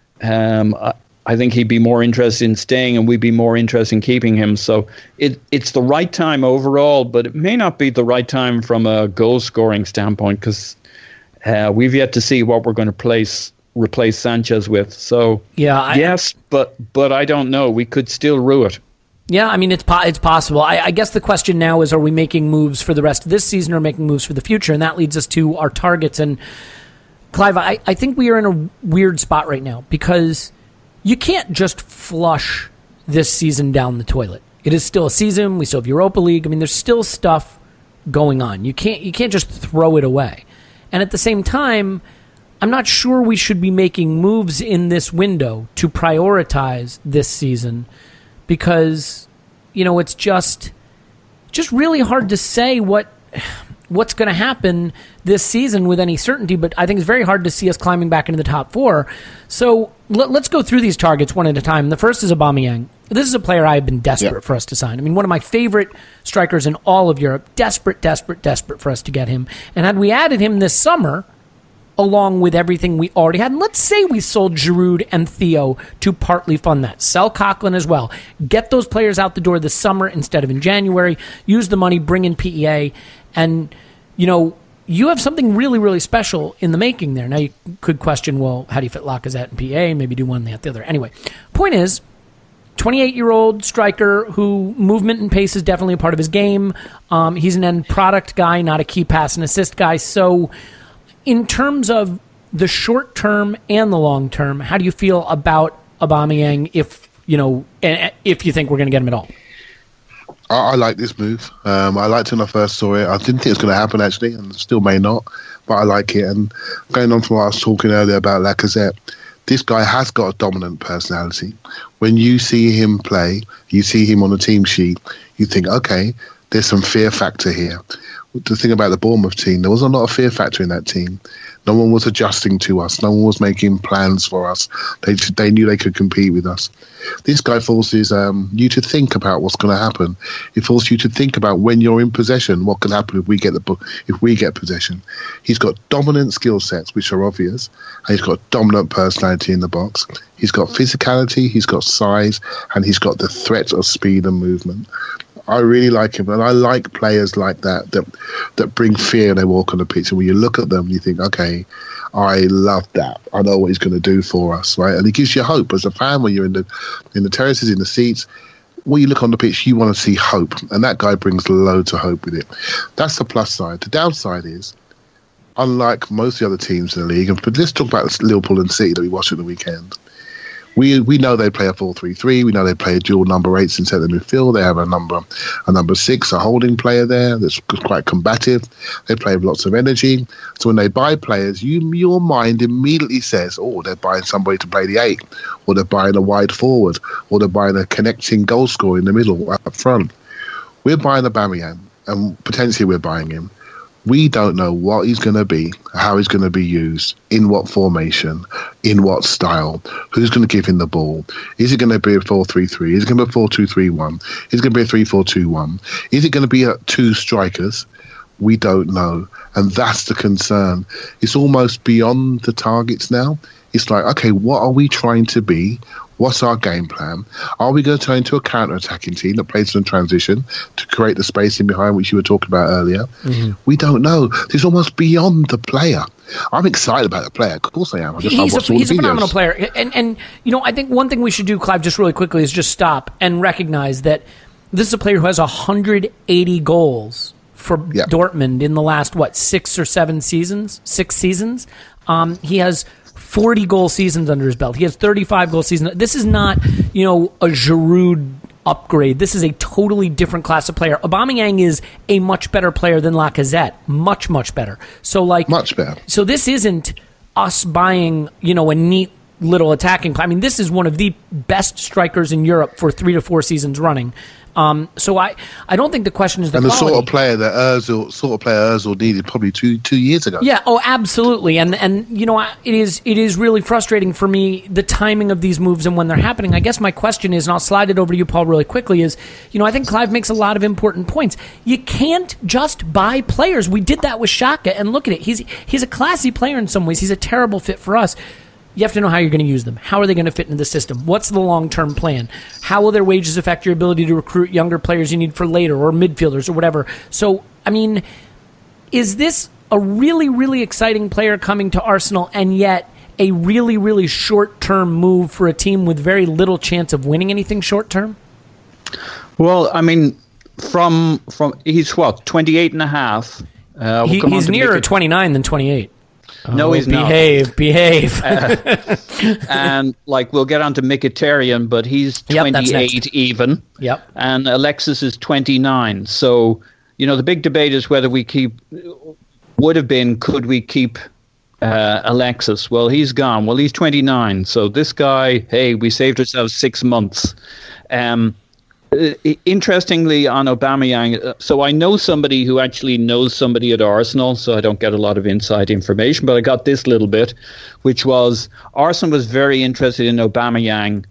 I think he'd be more interested in staying, and we'd be more interested in keeping him. So it's the right time overall, but it may not be the right time from a goal-scoring standpoint, because we've yet to see what we're going to replace Sanchez with. So yes, but I don't know. We could still rue it. Yeah, I mean, it's possible. I guess the question now is, are we making moves for the rest of this season or making moves for the future? And that leads us to our targets. And Clive, I think we are in a weird spot right now, because you can't just flush this season down the toilet. It is still a season. We still have Europa League. I mean, there's still stuff going on. You can't just throw it away. And at the same time, I'm not sure we should be making moves in this window to prioritize this season, because, it's just really hard to say what's going to happen this season with any certainty, but I think it's very hard to see us climbing back into the top 4. So let's go through these targets one at a time. The first is Aubameyang. This is a player I have been desperate for us to sign. I mean, one of my favorite strikers in all of Europe. Desperate for us to get him. And had we added him this summer, along with everything we already had, and let's say we sold Giroud and Theo to partly fund that. Sell Coquelin as well. Get those players out the door this summer instead of in January. Use the money, bring in PEA, and, you have something really, really special in the making there. Now, you could question, well, how do you fit Lacazette and PEA? Maybe do one and the other. Anyway, point is, 28-year-old striker who movement and pace is definitely a part of his game. He's an end product guy, not a key pass and assist guy. So in terms of the short term and the long term, how do you feel about Aubameyang if you think we're going to get him at all? I like this move. I liked it when I first saw it. I didn't think it was going to happen, actually, and still may not, but I like it. And going on from what I was talking earlier about Lacazette, this guy has got a dominant personality. When you see him play, you see him on the team sheet, you think, okay, there's some fear factor here. The thing about the Bournemouth team, there was a lot of fear factor in that team. No one was adjusting to us. No one was making plans for us. They knew they could compete with us. This guy forces you to think about what's going to happen. It forces you to think about when you're in possession, what can happen if we get possession. He's got dominant skill sets, which are obvious, and he's got dominant personality in the box. He's got physicality, he's got size, and he's got the threat of speed and movement. I really like him, and I like players like that bring fear when they walk on the pitch. And when you look at them, you think, okay, I love that. I know what he's going to do for us, right? And it gives you hope as a fan when you're in the terraces, in the seats. When you look on the pitch, you want to see hope, and that guy brings loads of hope with it. That's the plus side. The downside is, unlike most of the other teams in the league, but let's talk about Liverpool and City that we watched at the weekend. We know they play a 4-3-3. We know they play a dual number 8s in centre midfield. They have a number 6, a holding player there that's quite combative. They play with lots of energy. So when they buy players, your mind immediately says, oh, they're buying somebody to play the 8, or they're buying a wide forward, or they're buying a connecting goal scorer in the middle, up front. We're buying Aubameyang, and potentially we're buying him We don't know what he's going to be, how he's going to be used, in what formation, in what style, who's going to give him the ball. Is it going to be a 4-3-3? Is it going to be a 4-2-3-1? Is it going to be a 3-4-2-1? Is it going to be two strikers? We don't know. And that's the concern. It's almost beyond the targets now. It's like, okay, what are we trying to be? What's our game plan? Are we going to turn into a counter-attacking team that plays in transition to create the spacing behind which you were talking about earlier? Mm-hmm. We don't know. It's almost beyond the player. I'm excited about the player. Of course I am. He's a phenomenal player. And I think one thing we should do, Clive, just really quickly is just stop and recognize that this is a player who has 180 goals for Dortmund in the last, 6 or 7 seasons? 6 seasons? He has 40 goal seasons under his belt. He has 35 goal seasons. This is not, a Giroud upgrade. This is a totally different class of player. Aubameyang is a much better player than Lacazette. Much, much better. Much better. So this isn't us buying, a neat little attacking play. I mean, this is one of the best strikers in Europe for 3 to 4 seasons running. So I don't think the question is the quality. Sort of player that Ozil needed probably two years ago. Yeah, absolutely. And it is really frustrating for me, the timing of these moves and when they're happening. I guess my question is, and I'll slide it over to you, Paul, really quickly, is, I think Clive makes a lot of important points. You can't just buy players. We did that with Xhaka, and look at it. He's a classy player in some ways. He's a terrible fit for us. You have to know how you're going to use them. How are they going to fit into the system? What's the long-term plan? How will their wages affect your ability to recruit younger players you need for later, or midfielders, or whatever? So, I mean, is this a really, really exciting player coming to Arsenal, and yet a really, really short-term move for a team with very little chance of winning anything short-term? Well, I mean, from he's 28 and a half. He's nearer 29 than 28. No, he's not. Behave. And we'll get on to Mkhitaryan, but he's 28 even. Yep. And Alexis is 29. So, the big debate is whether could we keep Alexis? Well, he's gone. Well, he's 29. So this guy, hey, we saved ourselves 6 months. Interestingly, on Aubameyang, so I know somebody who actually knows somebody at Arsenal, so I don't get a lot of inside information, but I got this little bit, which was Arsenal was very interested in Aubameyang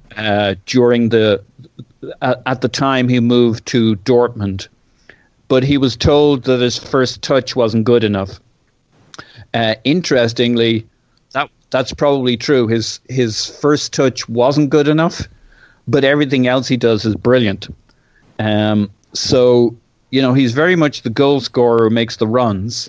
at the time he moved to Dortmund, but he was told that his first touch wasn't good enough. Interestingly, that's probably true. His first touch wasn't good enough, but everything else he does is brilliant. So, he's very much the goal scorer who makes the runs.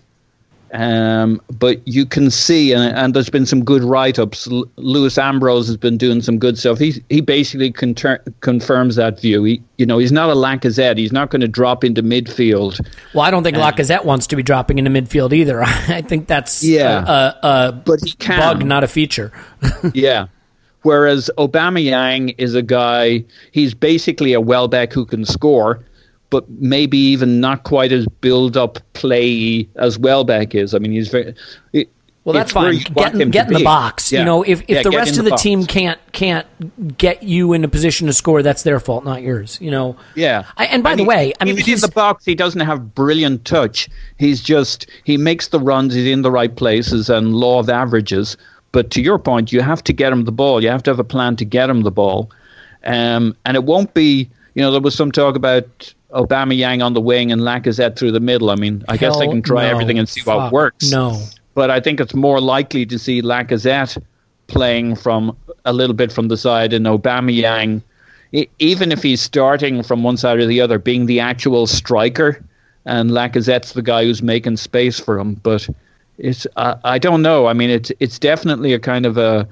But you can see, and there's been some good write-ups. Lewis Ambrose has been doing some good stuff. He basically confirms that view. He's not a Lacazette. He's not going to drop into midfield. Well, I don't think Lacazette wants to be dropping into midfield either. I think that's a but he can. Bug, not a feature. Yeah. Whereas Aubameyang is a guy, he's basically a Welbeck who can score, but maybe even not quite as build-up play as Welbeck is. I mean, he's very... Well, that's fine. Get in the box. Yeah. If the rest of the team can't get you in a position to score, that's their fault, not yours. Yeah. And by the way, I mean, he's in the box. He doesn't have brilliant touch. He makes the runs. He's in the right places and law of averages. But to your point, you have to get him the ball. You have to have a plan to get him the ball. And it won't be, there was some talk about Aubameyang on the wing and Lacazette through the middle. I mean, I guess they can try everything and see what works. No. But I think it's more likely to see Lacazette playing from a little bit from the side and Aubameyang, even if he's starting from one side or the other, being the actual striker, and Lacazette's the guy who's making space for him. But I don't know. I mean, it's definitely a kind of a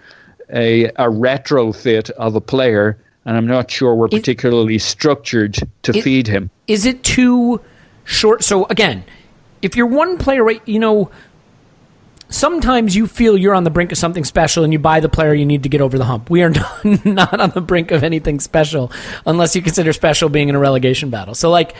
retrofit of a player, and I'm not sure we're particularly structured to feed him. Is it too short? So again, if you're one player, right, sometimes you feel you're on the brink of something special and you buy the player you need to get over the hump. We are not on the brink of anything special unless you consider special being in a relegation battle. So like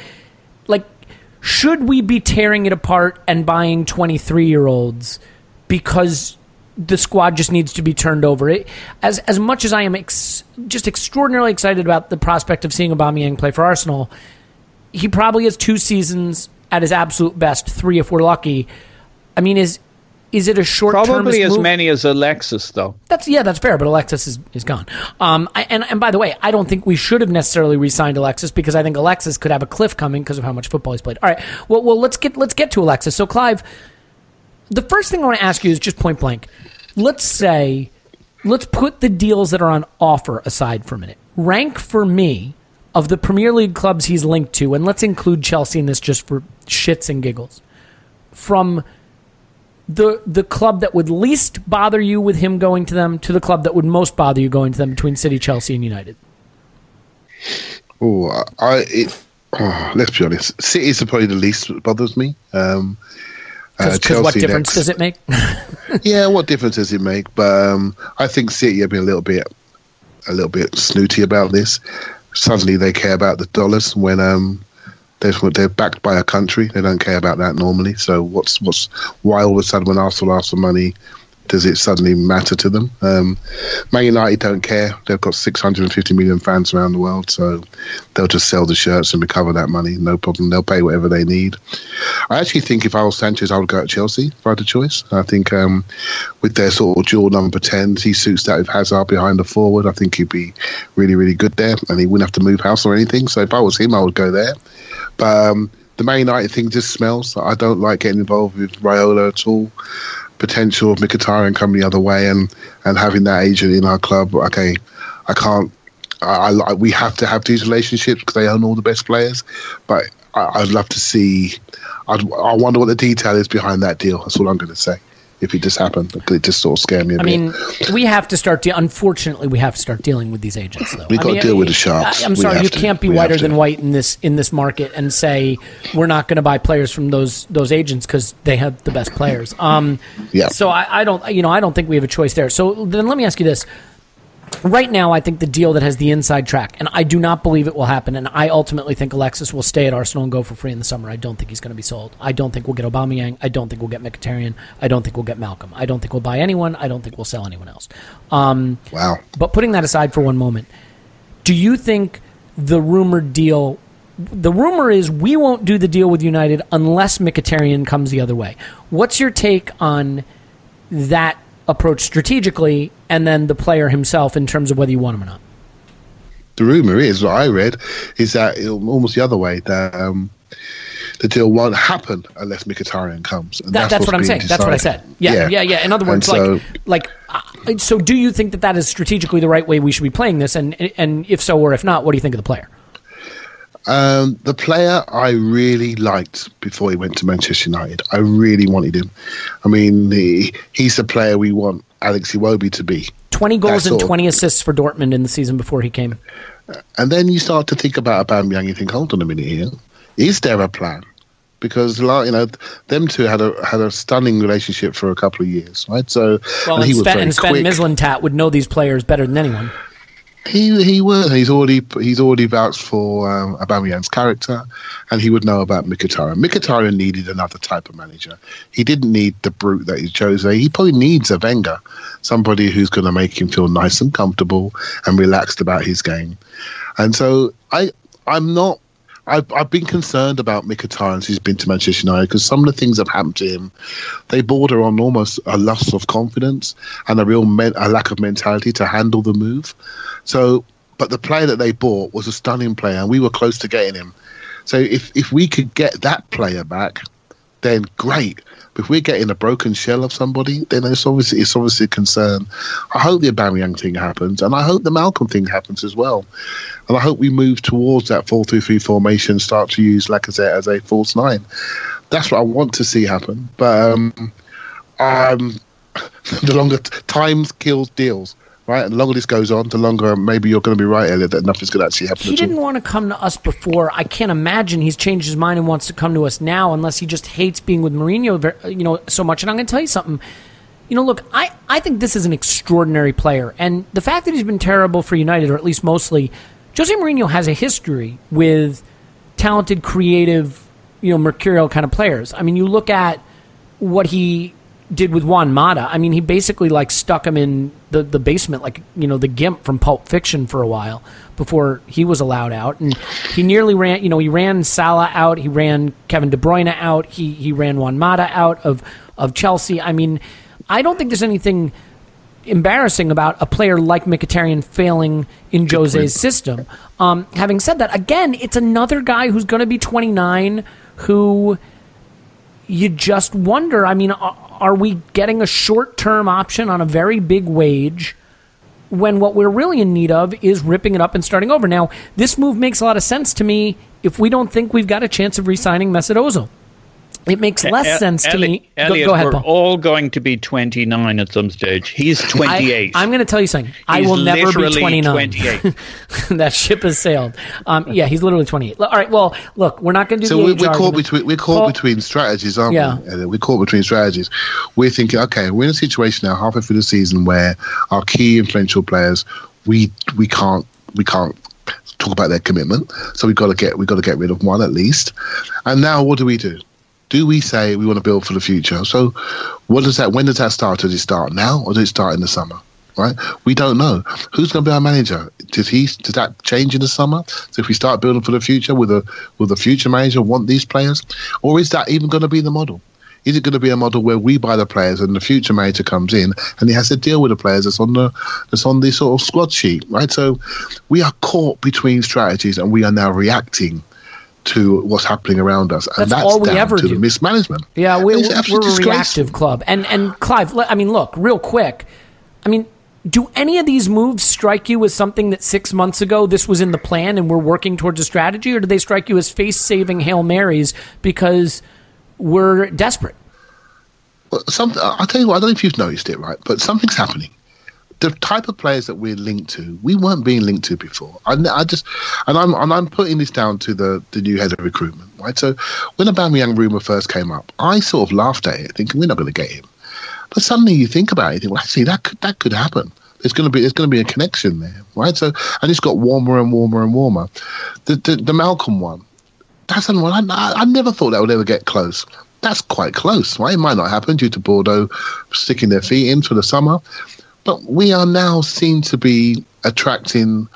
should we be tearing it apart and buying 23-year-olds because the squad just needs to be turned over? As much as I am just extraordinarily excited about the prospect of seeing Aubameyang play for Arsenal, he probably has 2 seasons at his absolute best, 3 if we're lucky. I mean, is it a short-term Probably as move? many as Alexis, though. That's fair, but Alexis is gone. And by the way, I don't think we should have necessarily re-signed Alexis because I think Alexis could have a cliff coming because of how much football he's played. All right, well let's get to Alexis. So Clive, the first thing I want to ask you is just point blank. Let's put the deals that are on offer aside for a minute. Rank for me of the Premier League clubs he's linked to, and let's include Chelsea in this just for shits and giggles, from the club that would least bother you with him going to them to the club that would most bother you going to them, between City, Chelsea, and United. Let's be honest. City is probably the least that bothers me. Because what difference does it make? Yeah, what difference does it make? But I think City have been a little bit snooty about this. Suddenly they care about the dollars when they're backed by a country. They don't care about that normally. So why all of a sudden when Arsenal ask for money, does it suddenly matter to them? Man United don't care. They've got 650 million fans around the world, so they'll just sell the shirts and recover that money. No problem. They'll pay whatever they need. I actually think if I was Sanchez, I would go at Chelsea if I had a choice. I think with their sort of dual number 10s, he suits that with Hazard behind the forward. I think he'd be really, really good there, and he wouldn't have to move house or anything. So if I was him, I would go there. But the Man United thing just smells. I don't like getting involved with Raiola at all. Potential of Mkhitaryan coming the other way and having that agent in our club. Okay, I can't. We have to have these relationships because they own all the best players. But I'd love to see. I wonder what the detail is behind that deal. That's all I'm going to say. If it just happened, it just sort of scared me a bit. I mean, we have to start. Unfortunately, we have to start dealing with these agents, though. We've got to deal with the sharks. I'm sorry, you can't be whiter than white in this market and say we're not going to buy players from those agents because they have the best players. Yeah. So I don't think we have a choice there. So then let me ask you this. Right now, I think the deal that has the inside track, and I do not believe it will happen, and I ultimately think Alexis will stay at Arsenal and go for free in the summer. I don't think he's going to be sold. I don't think we'll get Aubameyang. I don't think we'll get Mkhitaryan. I don't think we'll get Malcolm. I don't think we'll buy anyone. I don't think we'll sell anyone else. Wow. But putting that aside for one moment, do you think the rumored deal... The rumor is we won't do the deal with United unless Mkhitaryan comes the other way. What's your take on that approach strategically, and then the player himself in terms of whether you want him or not? The rumor is, what I read, is that almost the other way, that the deal won't happen unless Mkhitaryan comes. And that's what I'm saying. Decided. That's what I said. Yeah. In other words, so do you think that is strategically the right way we should be playing this? And if so or if not, what do you think of the player? The player I really liked before he went to Manchester United. I really wanted him. I mean, he's the player we want Alex Iwobi to be. 20 goals and 20 assists for Dortmund in the season before he came. And then you start to think about Aubameyang. You think, hold on a minute here. Is there a plan? Because them two had a stunning relationship for a couple of years, right? So, well, and Sven Mislintat would know these players better than anyone. He would. He's already vouched for Aubameyang's character, and he would know about Mkhitaryan. Mkhitaryan needed another type of manager. He didn't need the brute that he chose. He probably needs a Wenger, somebody who's going to make him feel nice and comfortable and relaxed about his game. And so I've been concerned about Mkhitaryan since he's been to Manchester United, because some of the things that have happened to him, they border on almost a loss of confidence and a lack of mentality to handle the move. So, but the player that they bought was a stunning player, and we were close to getting him. So if we could get that player back, then great. But if we're getting a broken shell of somebody, then it's obviously a concern. I hope the Aubameyang thing happens, and I hope the Malcolm thing happens as well. And I hope we move towards that 4-2-3 formation, start to use Lacazette as a false nine. That's what I want to see happen. But the longer time kills deals. Right, and the longer this goes on, the longer maybe you're going to be right, Elliot, that nothing's going to actually happen. He didn't want to come to us before. I can't imagine he's changed his mind and wants to come to us now, unless he just hates being with Mourinho, so much. And I'm going to tell you something. Look, I think this is an extraordinary player, and the fact that he's been terrible for United, or at least mostly, Jose Mourinho has a history with talented, creative, mercurial kind of players. I mean, you look at what he did with Juan Mata. I mean, he basically like stuck him in the basement, like, you know, the Gimp from Pulp Fiction for a while before he was allowed out. And he nearly ran, you know, he ran Salah out, he ran Kevin De Bruyne out, he ran Juan Mata out of Chelsea. I mean, I don't think there's anything embarrassing about a player like Mkhitaryan failing in Jose's system. Having said that, again, it's another guy who's going to be 29 who you just wonder, I mean, are we getting a short-term option on a very big wage when what we're really in need of is ripping it up and starting over? Now, this move makes a lot of sense to me if we don't think we've got a chance of re-signing Mesut Ozil. It makes less sense to me. Elliot, go ahead, we're Paul. all going to be 29 at some stage. He's 28. I'm going to tell you something. I will never be 29. 28. That ship has sailed. Yeah, he's literally 28. All right, well, look, we're not going to do so the age argument. we're caught between strategies, aren't we? We're caught between strategies. We're thinking, okay, we're in a situation now, halfway through the season, where our key influential players, we can't talk about their commitment, so we've got to get rid of one at least. And now, what do we do? Do we say we want to build for the future? So when does that start? Does it start now or does it start in the summer? Right? We don't know. Who's going to be our manager? Does that change in the summer? So if we start building for the future, will the future manager want these players? Or is that even going to be the model? Is it going to be a model where we buy the players and the future manager comes in and he has to deal with the players that's on the sort of squad sheet, right? So we are caught between strategies and we are now reacting to what's happening around us, and that's all we down ever to do. the mismanagement. Yeah, we're a reactive club. And Clive, I mean, look, real quick, I mean, do any of these moves strike you as something that 6 months ago this was in the plan and we're working towards a strategy, or do they strike you as face-saving Hail Marys because we're desperate? Well, I'll tell you what, I don't know if you've noticed it, right, but something's happening. The type of players that we're linked to, we weren't being linked to before. I'm putting this down to the new head of recruitment, right? So when the Aubameyang rumour first came up, I sort of laughed at it, thinking we're not going to get him. But suddenly you think about it, you think, well, actually that could happen. There's going to be a connection there, right? So, and it's got warmer and warmer and warmer. The Malcolm one, that's another one. I never thought that would ever get close. That's quite close, right? It might not happen due to Bordeaux sticking their feet in for the summer. But we are now seen to be targeting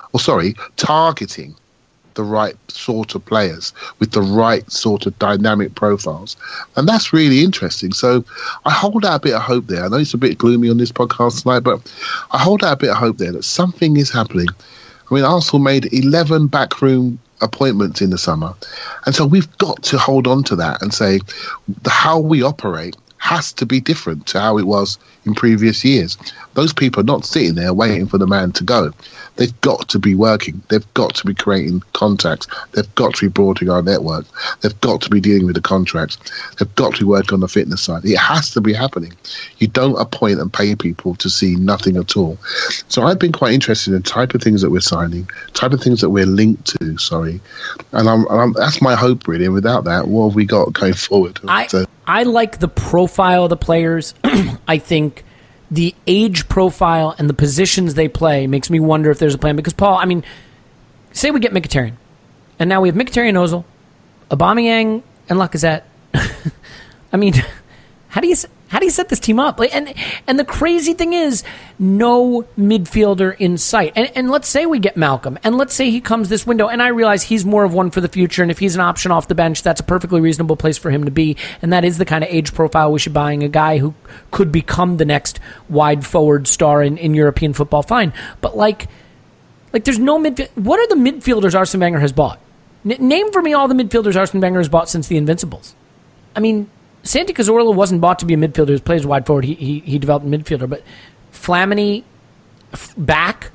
the right sort of players with the right sort of dynamic profiles. And that's really interesting. So I hold out a bit of hope there. I know it's a bit gloomy on this podcast tonight, but I hold out a bit of hope there that something is happening. I mean, Arsenal made 11 backroom appointments in the summer. And so we've got to hold on to that and say how we operate has to be different to how it was in previous years. Those people are not sitting there waiting for the man to go. They've got to be working. They've got to be creating contacts. They've got to be broadening our network. They've got to be dealing with the contracts. They've got to be working on the fitness side. It has to be happening. You don't appoint and pay people to see nothing at all. So I've been quite interested in the type of things that we're signing, type of things that we're linked to, and that's my hope, really. And without that, what have we got going forward? I like the profile of the players. I think the age profile and the positions they play makes me wonder if there's a plan. Because, Paul, I mean, say we get Mkhitaryan, and now we have Mkhitaryan, Ozil, Aubameyang, and Lacazette. I mean, how do you set this team up? And the crazy thing is, no midfielder in sight. And let's say we get Malcolm, and let's say he comes this window, and I realize he's more of one for the future, and if he's an option off the bench, that's a perfectly reasonable place for him to be, and that is the kind of age profile we should be buying, a guy who could become the next wide forward star in European football. Fine. But like there's no midfield. What are the midfielders Arsene Wenger has bought? Name for me all the midfielders Arsene Wenger has bought since the Invincibles. I mean, Santi Cazorla wasn't bought to be a midfielder. He plays wide forward. He developed a midfielder. But Flamini, back,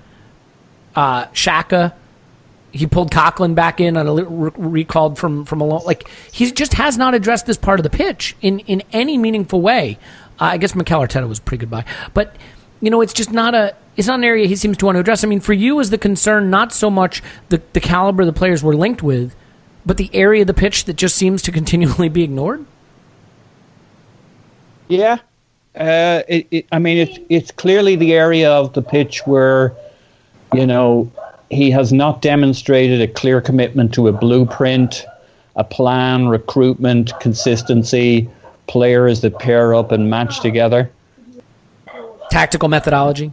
Xhaka, he pulled Coughlin back in on a recalled from a loan. Like, he just has not addressed this part of the pitch in any meaningful way. I guess Mikel Arteta was a pretty good buy. But, it's just not an area he seems to want to address. I mean, for you is the concern not so much the caliber of the players we're linked with, but the area of the pitch that just seems to continually be ignored? Yeah. It's clearly the area of the pitch where, he has not demonstrated a clear commitment to a blueprint, a plan, recruitment, consistency, players that pair up and match together. Tactical methodology.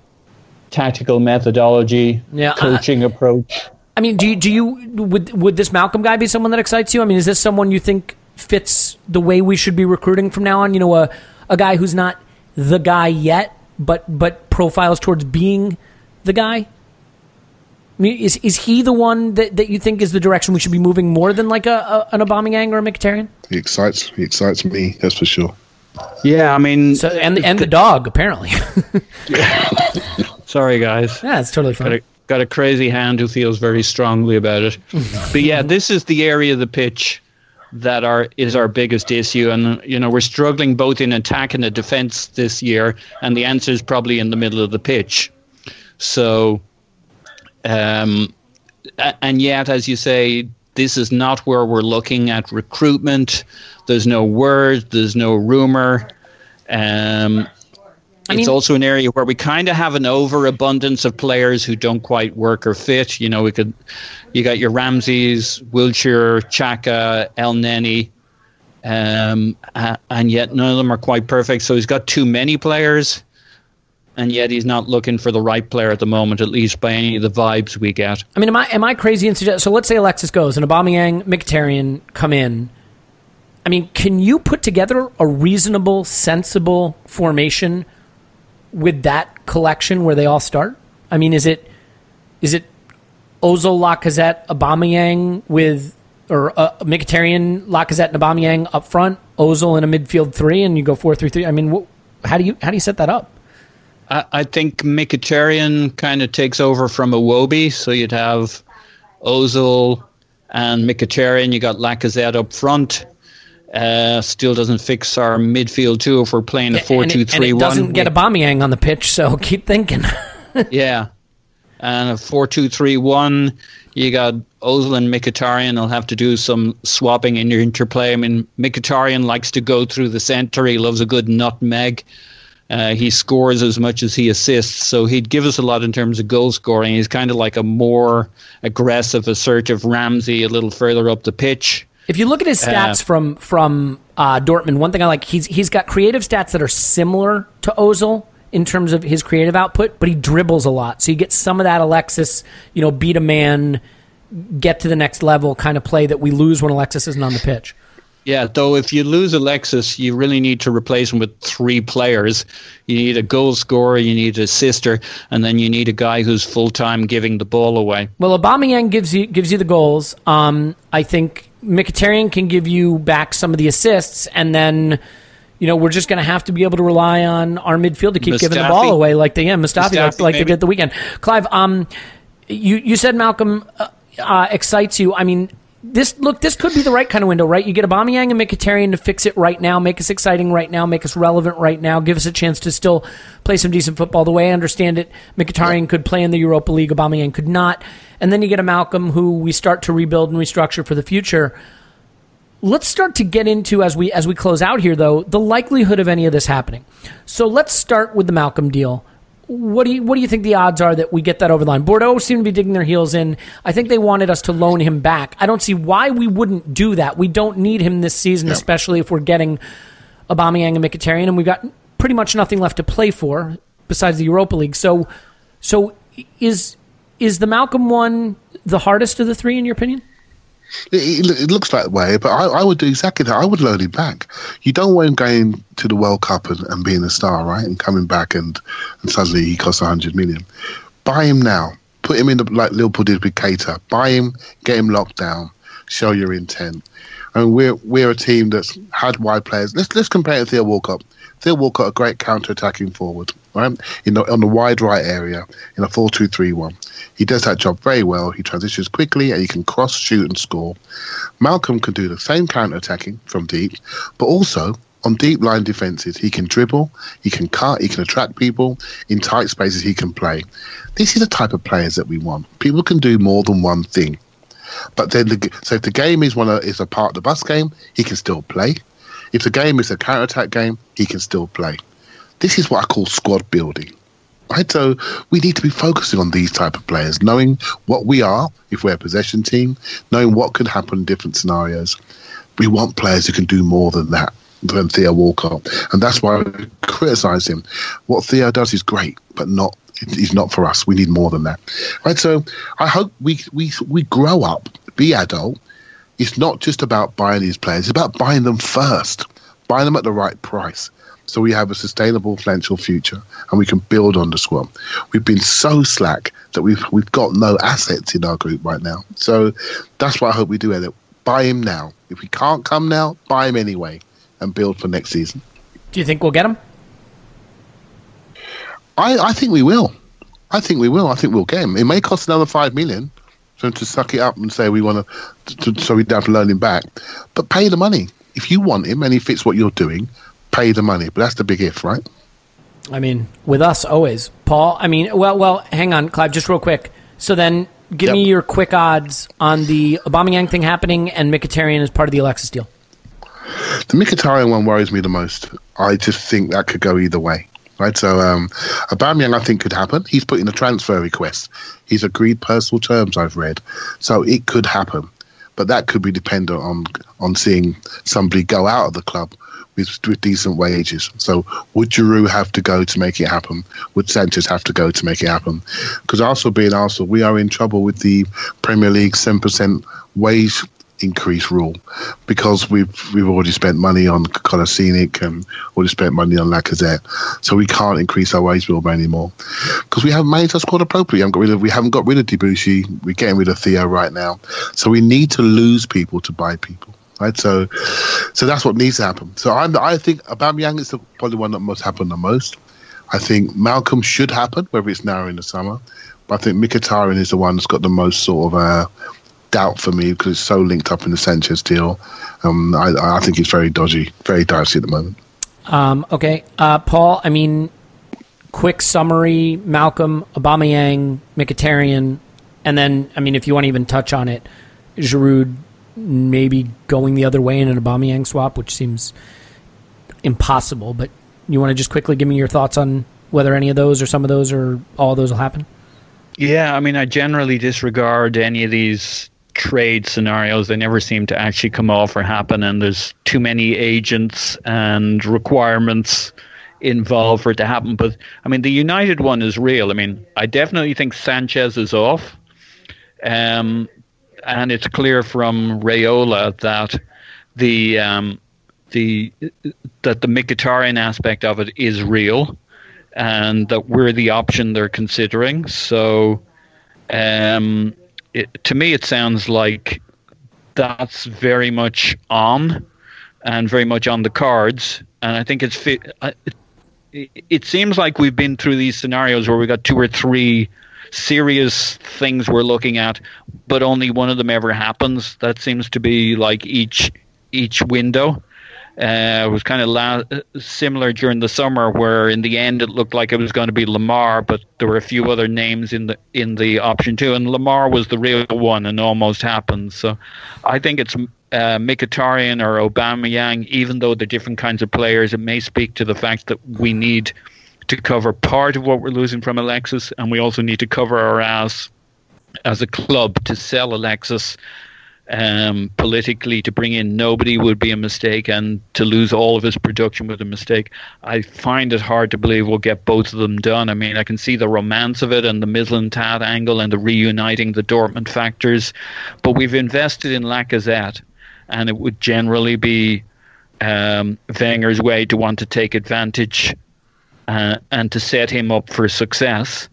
Yeah, coaching approach. I mean, would this Malcolm guy be someone that excites you? I mean, is this someone you think fits the way we should be recruiting from now on? You know, a guy who's not the guy yet, but profiles towards being the guy? I mean, is he the one that you think is the direction we should be moving more than like an Aubameyang or a Mkhitaryan? He excites me, that's for sure. Yeah, I mean... So, and the dog, apparently. Sorry, guys. Yeah, it's totally fine. Got a crazy hand who feels very strongly about it. But yeah, this is the area of the pitch that is our biggest issue. And, you know, we're struggling both in attack and the defence this year. And the answer is probably in the middle of the pitch. So, and yet, as you say, this is not where we're looking at recruitment. There's no word. There's no rumour. It's also an area where we kind of have an overabundance of players who don't quite work or fit. You know, you got your Ramses, Wilshere, Xhaka, El Neni, and yet none of them are quite perfect. So he's got too many players, and yet he's not looking for the right player at the moment, at least by any of the vibes we get. I mean, am I crazy in suggest? So let's say Alexis goes and Aubameyang, Mkhitaryan come in. I mean, can you put together a reasonable, sensible formation with that collection where they all start? I mean, is it Ozil, Lacazette, Aubameyang or Mkhitaryan, Lacazette, and Aubameyang up front, Ozil in a midfield three, and you go 4-3-3? I mean, how do you set that up? I think Mkhitaryan kind of takes over from Iwobi, so you'd have Ozil and Mkhitaryan. You got Lacazette up front. Still doesn't fix our midfield too if we're playing a 4-2-3-1. And it doesn't get Aubameyang on the pitch, so keep thinking. Yeah. And a 4-2-3-1, you got Ozil and Mkhitaryan. They'll have to do some swapping in your interplay. I mean, Mkhitaryan likes to go through the centre. He loves a good nutmeg. He scores as much as he assists, so he'd give us a lot in terms of goal scoring. He's kind of like a more aggressive, assertive Ramsey a little further up the pitch. If you look at his stats from Dortmund, one thing I like, he's got creative stats that are similar to Ozil in terms of his creative output, but he dribbles a lot. So you get some of that Alexis, you know, beat a man, get to the next level kind of play that we lose when Alexis isn't on the pitch. Yeah, though if you lose Alexis, you really need to replace him with three players. You need a goal scorer, you need an assister, and then you need a guy who's full-time giving the ball away. Well, Aubameyang gives you the goals. I think Mkhitaryan can give you back some of the assists, and then, you know, we're just going to have to be able to rely on our midfield to keep giving the ball away like they did the weekend. Clive, you said Malcolm excites you. I mean, this could be the right kind of window, right? You get Aubameyang and Mkhitaryan to fix it right now, make us exciting right now, make us relevant right now, give us a chance to still play some decent football. The way I understand it, Mkhitaryan could play in the Europa League, Aubameyang could not. And then you get a Malcolm who we start to rebuild and restructure for the future. Let's start to get into, as we close out here, though, the likelihood of any of this happening. So let's start with the Malcolm deal. What do you think the odds are that we get that over the line? Bordeaux seem to be digging their heels in. I think they wanted us to loan him back. I don't see why we wouldn't do that. We don't need him this season, especially if we're getting Aubameyang and Mkhitaryan, and we've got pretty much nothing left to play for besides the Europa League. So is the Malcolm one the hardest of the three, in your opinion? It looks that way, but I would do exactly that. I would loan him back. You don't want him going to the World Cup and being a star, right? And coming back and suddenly he costs 100 million. Buy him now. Put him in like Liverpool did with Keita. Buy him, get him locked down, show your intent. I mean, we're a team that's had wide players. Let's compare it to Theo Walcott. Theo Walcott, a great counter-attacking forward, right? On the wide right area in a 4-2-3-1. He does that job very well. He transitions quickly and he can cross, shoot and score. Malcolm can do the same counter-attacking from deep, but also on deep line defences. He can dribble, he can cut, he can attract people. In tight spaces, he can play. This is the type of players that we want. People can do more than one thing. But then, so if the game is a part of the bus game, he can still play. If the game is a counter-attack game, he can still play. This is what I call squad building. Right? So we need to be focusing on these type of players, knowing what we are if we're a possession team, knowing what could happen in different scenarios. We want players who can do more than that. than Theo Walcott, and that's why I criticise him. What Theo does is great, but he's not for us. We need more than that, right? So I hope we grow up, be adult. It's not just about buying these players; it's about buying them first, buying them at the right price, so we have a sustainable financial future and we can build on the squad. We've been so slack that we've got no assets in our group right now. So that's what I hope we do, Elliot. Buy him now. If we can't come now, buy him anyway and build for next season. Do you think we'll get him? I think we will. I think we'll get him. It may cost another $5 million for him to suck it up and say we want to so we don't have to loan him back. But pay the money. If you want him and he fits what you're doing, pay the money. But that's the big if, right? I mean, with us always, Paul. I mean, well, hang on, Clive, just real quick. So then, give me your quick odds on the Aubameyang thing happening and Mkhitaryan as part of the Alexis deal. The Mkhitaryan one worries me the most. I just think that could go either way, right? So Aubameyang, I think, could happen. He's put in a transfer request. He's agreed personal terms, I've read. So it could happen. But that could be dependent on seeing somebody go out of the club with decent wages. So would Giroud have to go to make it happen? Would Sanchez have to go to make it happen? Because Arsenal being Arsenal, we are in trouble with the Premier League 7% wage increase rule, because we've already spent money on Kolasinac and already spent money on Lacazette, so we can't increase our wage bill anymore because we haven't managed our squad appropriately. We haven't got rid of Debussy. We're getting rid of Theo right now, so we need to lose people to buy people, right? So that's what needs to happen. So I think Aubameyang is probably one that must happen the most. I think Malcolm should happen, whether it's now or in the summer, but I think Mkhitaryan is the one that's got the most sort of doubt for me because it's so linked up in the Sanchez deal. I think it's very dodgy, very dicey at the moment. Okay. Paul, I mean, quick summary, Malcolm, Aubameyang, Mkhitaryan, and then, I mean, if you want to even touch on it, Giroud maybe going the other way in an Aubameyang swap, which seems impossible, but you want to just quickly give me your thoughts on whether any of those or some of those or all of those will happen? Yeah, I mean, I generally disregard any of these trade scenarios. They never seem to actually come off or happen, and there's too many agents and requirements involved for it to happen. But I mean, the United one is real. I mean, I definitely think Sanchez is off, and it's clear from Raiola that the Mkhitaryan aspect of it is real, and that we're the option they're considering. So to me, it sounds like that's very much on and very much on the cards. And I think it seems like we've been through these scenarios where we got 2 or 3 serious things we're looking at, but only one of them ever happens. That seems to be like each window. It was kind of similar during the summer, where in the end it looked like it was going to be Lamar, but there were a few other names in the option too, and Lamar was the real one and almost happened. So I think it's Mkhitaryan or Aubameyang. Even though they're different kinds of players, it may speak to the fact that we need to cover part of what we're losing from Alexis, and we also need to cover our ass as a club to sell Alexis. Politically, to bring in nobody would be a mistake, and to lose all of his production was a mistake. I find it hard to believe we'll get both of them done. I mean, I can see the romance of it and the Mislintat angle and the reuniting the Dortmund factors, but we've invested in Lacazette, and it would generally be Wenger's way to want to take advantage and to set him up for success.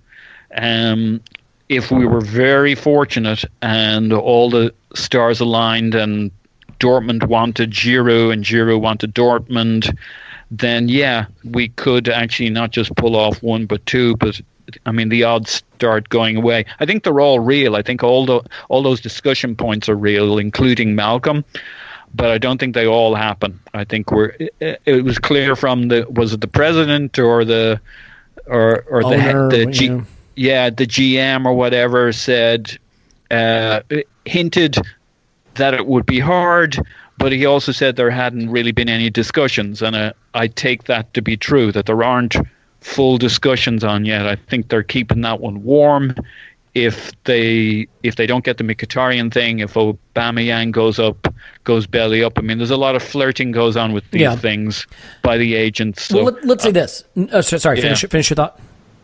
If we were very fortunate and all the stars aligned and Dortmund wanted Giroud and Giroud wanted Dortmund, then yeah, we could actually not just pull off one but two. But I mean, the odds start going away. I think they're all real. I think all those discussion points are real, including Malcolm. But I don't think they all happen. I think it was clear from the president or the owner, the GM or whatever said, hinted that it would be hard, but he also said there hadn't really been any discussions, and I take that to be true, that there aren't full discussions on yet. I think they're keeping that one warm. if they don't get the Mkhitaryan thing, if Aubameyang goes belly up. I mean, there's a lot of flirting goes on with these things by the agents. So, well, let's say this. Finish your thought.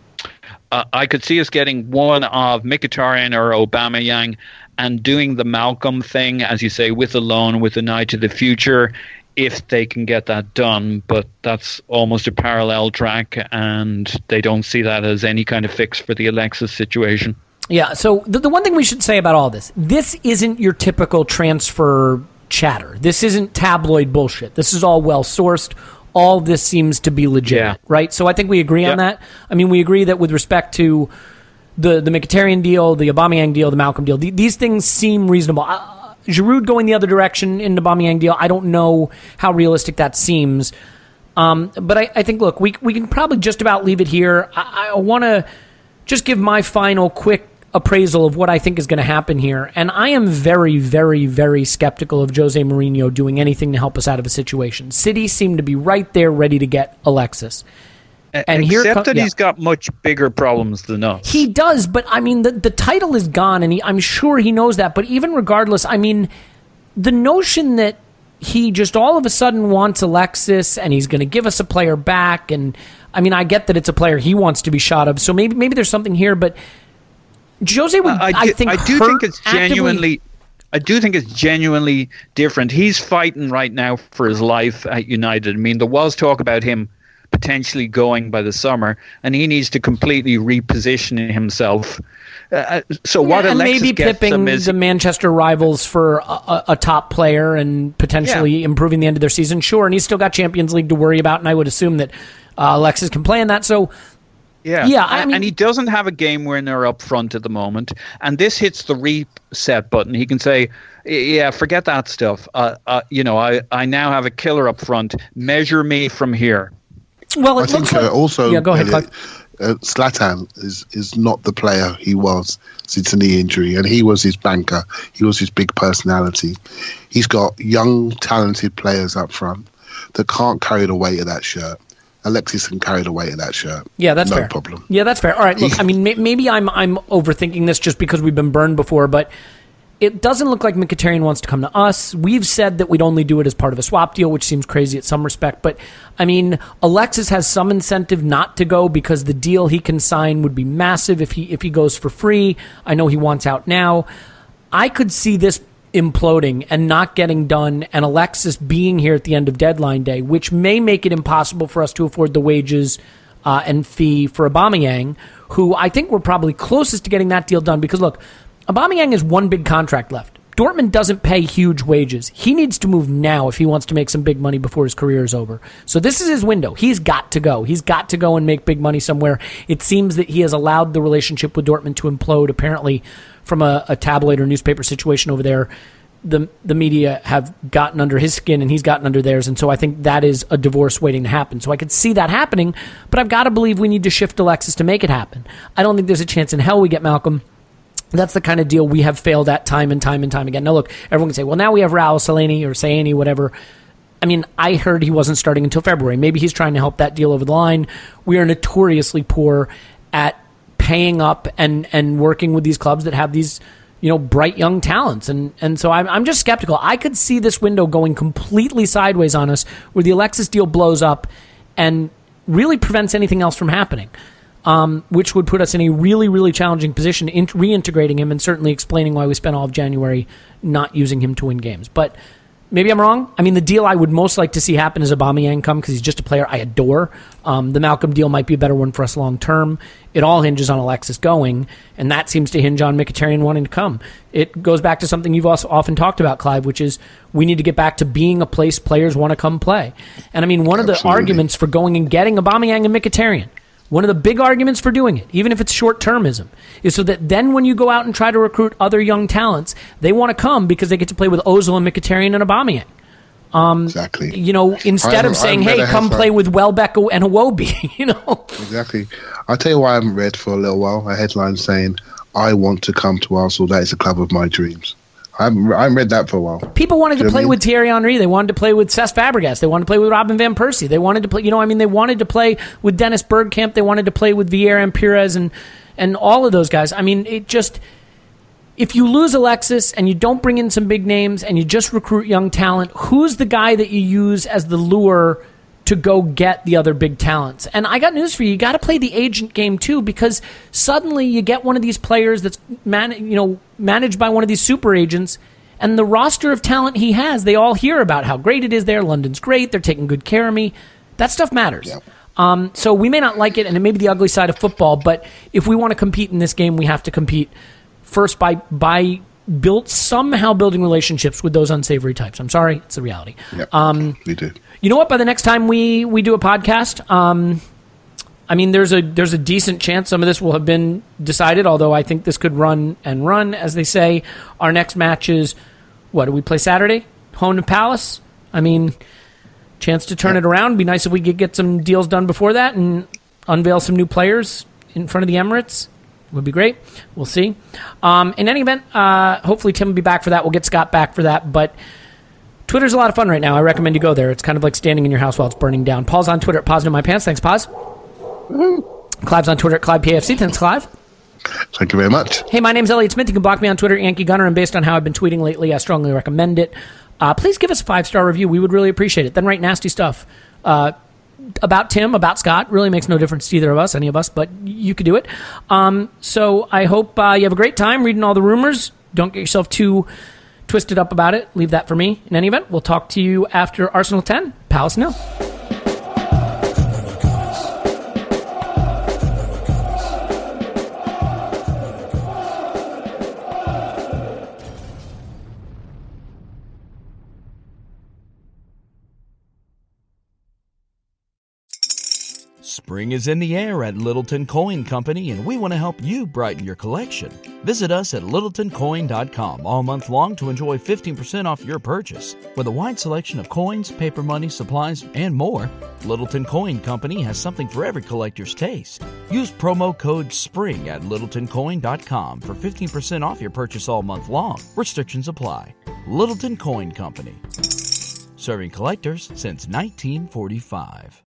I could see us getting one of Mkhitaryan or Aubameyang and doing the Malcolm thing, as you say, with a loan, with an eye to the future, if they can get that done. But that's almost a parallel track, and they don't see that as any kind of fix for the Alexis situation. Yeah, so the one thing we should say about all this isn't your typical transfer chatter. This isn't tabloid bullshit. This is all well-sourced. All this seems to be legitimate, right? So I think we agree on that. I mean, we agree that with respect to the Mkhitaryan deal, the Aubameyang deal, the Malcolm deal, these things seem reasonable. Giroud going the other direction in the Aubameyang deal, I don't know how realistic that seems. But I think, look, we can probably just about leave it here. I want to just give my final quick appraisal of what I think is going to happen here. And I am very, very, very skeptical of Jose Mourinho doing anything to help us out of a situation. City seem to be right there ready to get Alexis. And except that he's got much bigger problems than us. He does, but I mean, the title is gone, and I'm sure he knows that. But even regardless, I mean, the notion that he just all of a sudden wants Alexis and he's going to give us a player back, and I mean, I get that it's a player he wants to be shot of, so maybe there's something here, but Jose would, I do think it's genuinely. I do think it's genuinely different. He's fighting right now for his life at United. I mean, there was talk about him potentially going by the summer, and he needs to completely reposition himself. So what Alexis maybe gets pipping is the Manchester rivals for a top player and potentially improving the end of their season. Sure, and he's still got Champions League to worry about, and I would assume that Alexis can play in that. So I mean, and he doesn't have a game winner up front at the moment, and this hits the reset button. He can say, yeah, forget that stuff. I now have a killer up front. Measure me from here. Well, I think also go ahead, Clive. Zlatan is not the player he was since the knee injury, and he was his banker. He was his big personality. He's got young, talented players up front that can't carry the weight of that shirt. Alexis can carry the weight of that shirt. Yeah, that's fair. No problem. Yeah, that's fair. All right, look, I mean, maybe I'm overthinking this just because we've been burned before, but it doesn't look like Mkhitaryan wants to come to us. We've said that we'd only do it as part of a swap deal, which seems crazy at some respect. But, I mean, Alexis has some incentive not to go because the deal he can sign would be massive if he goes for free. I know he wants out now. I could see this imploding and not getting done, and Alexis being here at the end of deadline day, which may make it impossible for us to afford the wages and fee for Aubameyang, who I think we're probably closest to getting that deal done because, look, Aubameyang has one big contract left. Dortmund doesn't pay huge wages. He needs to move now if he wants to make some big money before his career is over. So this is his window. He's got to go. He's got to go and make big money somewhere. It seems that he has allowed the relationship with Dortmund to implode, apparently from a tabloid or newspaper situation over there. The media have gotten under his skin and he's gotten under theirs, and so I think that is a divorce waiting to happen. So I could see that happening, but I've got to believe we need to shift Alexis to make it happen. I don't think there's a chance in hell we get Malcolm. That's the kind of deal we have failed at time and time and time again. Now, look, everyone can say, well, now we have Raul Salani or Sayani, whatever. I mean, I heard he wasn't starting until February. Maybe he's trying to help that deal over the line. We are notoriously poor at paying up and working with these clubs that have these, bright young talents. And so I'm just skeptical. I could see this window going completely sideways on us where the Alexis deal blows up and really prevents anything else from happening. Which would put us in a really, really challenging position in reintegrating him and certainly explaining why we spent all of January not using him to win games. But maybe I'm wrong. I mean, the deal I would most like to see happen is Aubameyang come because he's just a player I adore. The Malcolm deal might be a better one for us long term. It all hinges on Alexis going, and that seems to hinge on Mkhitaryan wanting to come. It goes back to something you've also often talked about, Clive, which is we need to get back to being a place players want to come play. And I mean, one of the arguments for going and getting Aubameyang and Mkhitaryan, one of the big arguments for doing it, even if it's short-termism, is so that then when you go out and try to recruit other young talents, they want to come because they get to play with Ozil and Mkhitaryan and Aubameyang. Exactly. Instead of saying, hey, come play with Welbeck and Iwobi, Exactly. I'll tell you why I haven't read for a little while a headline saying, I want to come to Arsenal. That is the club of my dreams. I haven't read that for a while. People wanted to play with Thierry Henry. They wanted to play with Cesc Fabregas. They wanted to play with Robin van Persie. They wanted to play, they wanted to play with Dennis Bergkamp. They wanted to play with Vieira and Pires and all of those guys. I mean, it just, if you lose Alexis and you don't bring in some big names and you just recruit young talent, who's the guy that you use as the lure to go get the other big talents? And I got news for you. You got to play the agent game too, because suddenly you get one of these players that's managed by one of these super agents, and the roster of talent he has, they all hear about how great it is there. London's great. They're taking good care of me. That stuff matters. Yeah. So we may not like it, and it may be the ugly side of football, but if we want to compete in this game, we have to compete first by somehow building relationships with those unsavory types. I'm sorry, it's the reality. Yeah, we do. You know what? By the next time we do a podcast, I mean, there's a decent chance some of this will have been decided, although I think this could run, as they say. Our next match is, what, do we play Saturday? Home to Palace? I mean, chance to turn it around. It'd be nice if we could get some deals done before that and unveil some new players in front of the Emirates. Would be great. We'll see. In any event, hopefully Tim will be back for that. We'll get Scott back for that, but Twitter's a lot of fun right now. I recommend you go there. It's kind of like standing in your house while it's burning down. Paul's on Twitter at Pause in My Pants. Thanks, Pause. Clive's on Twitter at ClivePFC. Thanks, Clive. Thank you very much. Hey, my name's Elliot Smith. You can block me on Twitter, Yankee Gunner, and based on how I've been tweeting lately, I strongly recommend it. Please give us a 5-star review. We would really appreciate it. Then write nasty stuff about Tim, about Scott. Really makes no difference to either of us, any of us, but you could do it. So I hope you have a great time reading all the rumors. Don't get yourself too twisted up about it. Leave that for me. In any event, we'll talk to you after Arsenal 10, Palace 0. Spring is in the air at Littleton Coin Company, and we want to help you brighten your collection. Visit us at littletoncoin.com all month long to enjoy 15% off your purchase. With a wide selection of coins, paper money, supplies, and more, Littleton Coin Company has something for every collector's taste. Use promo code SPRING at littletoncoin.com for 15% off your purchase all month long. Restrictions apply. Littleton Coin Company. Serving collectors since 1945.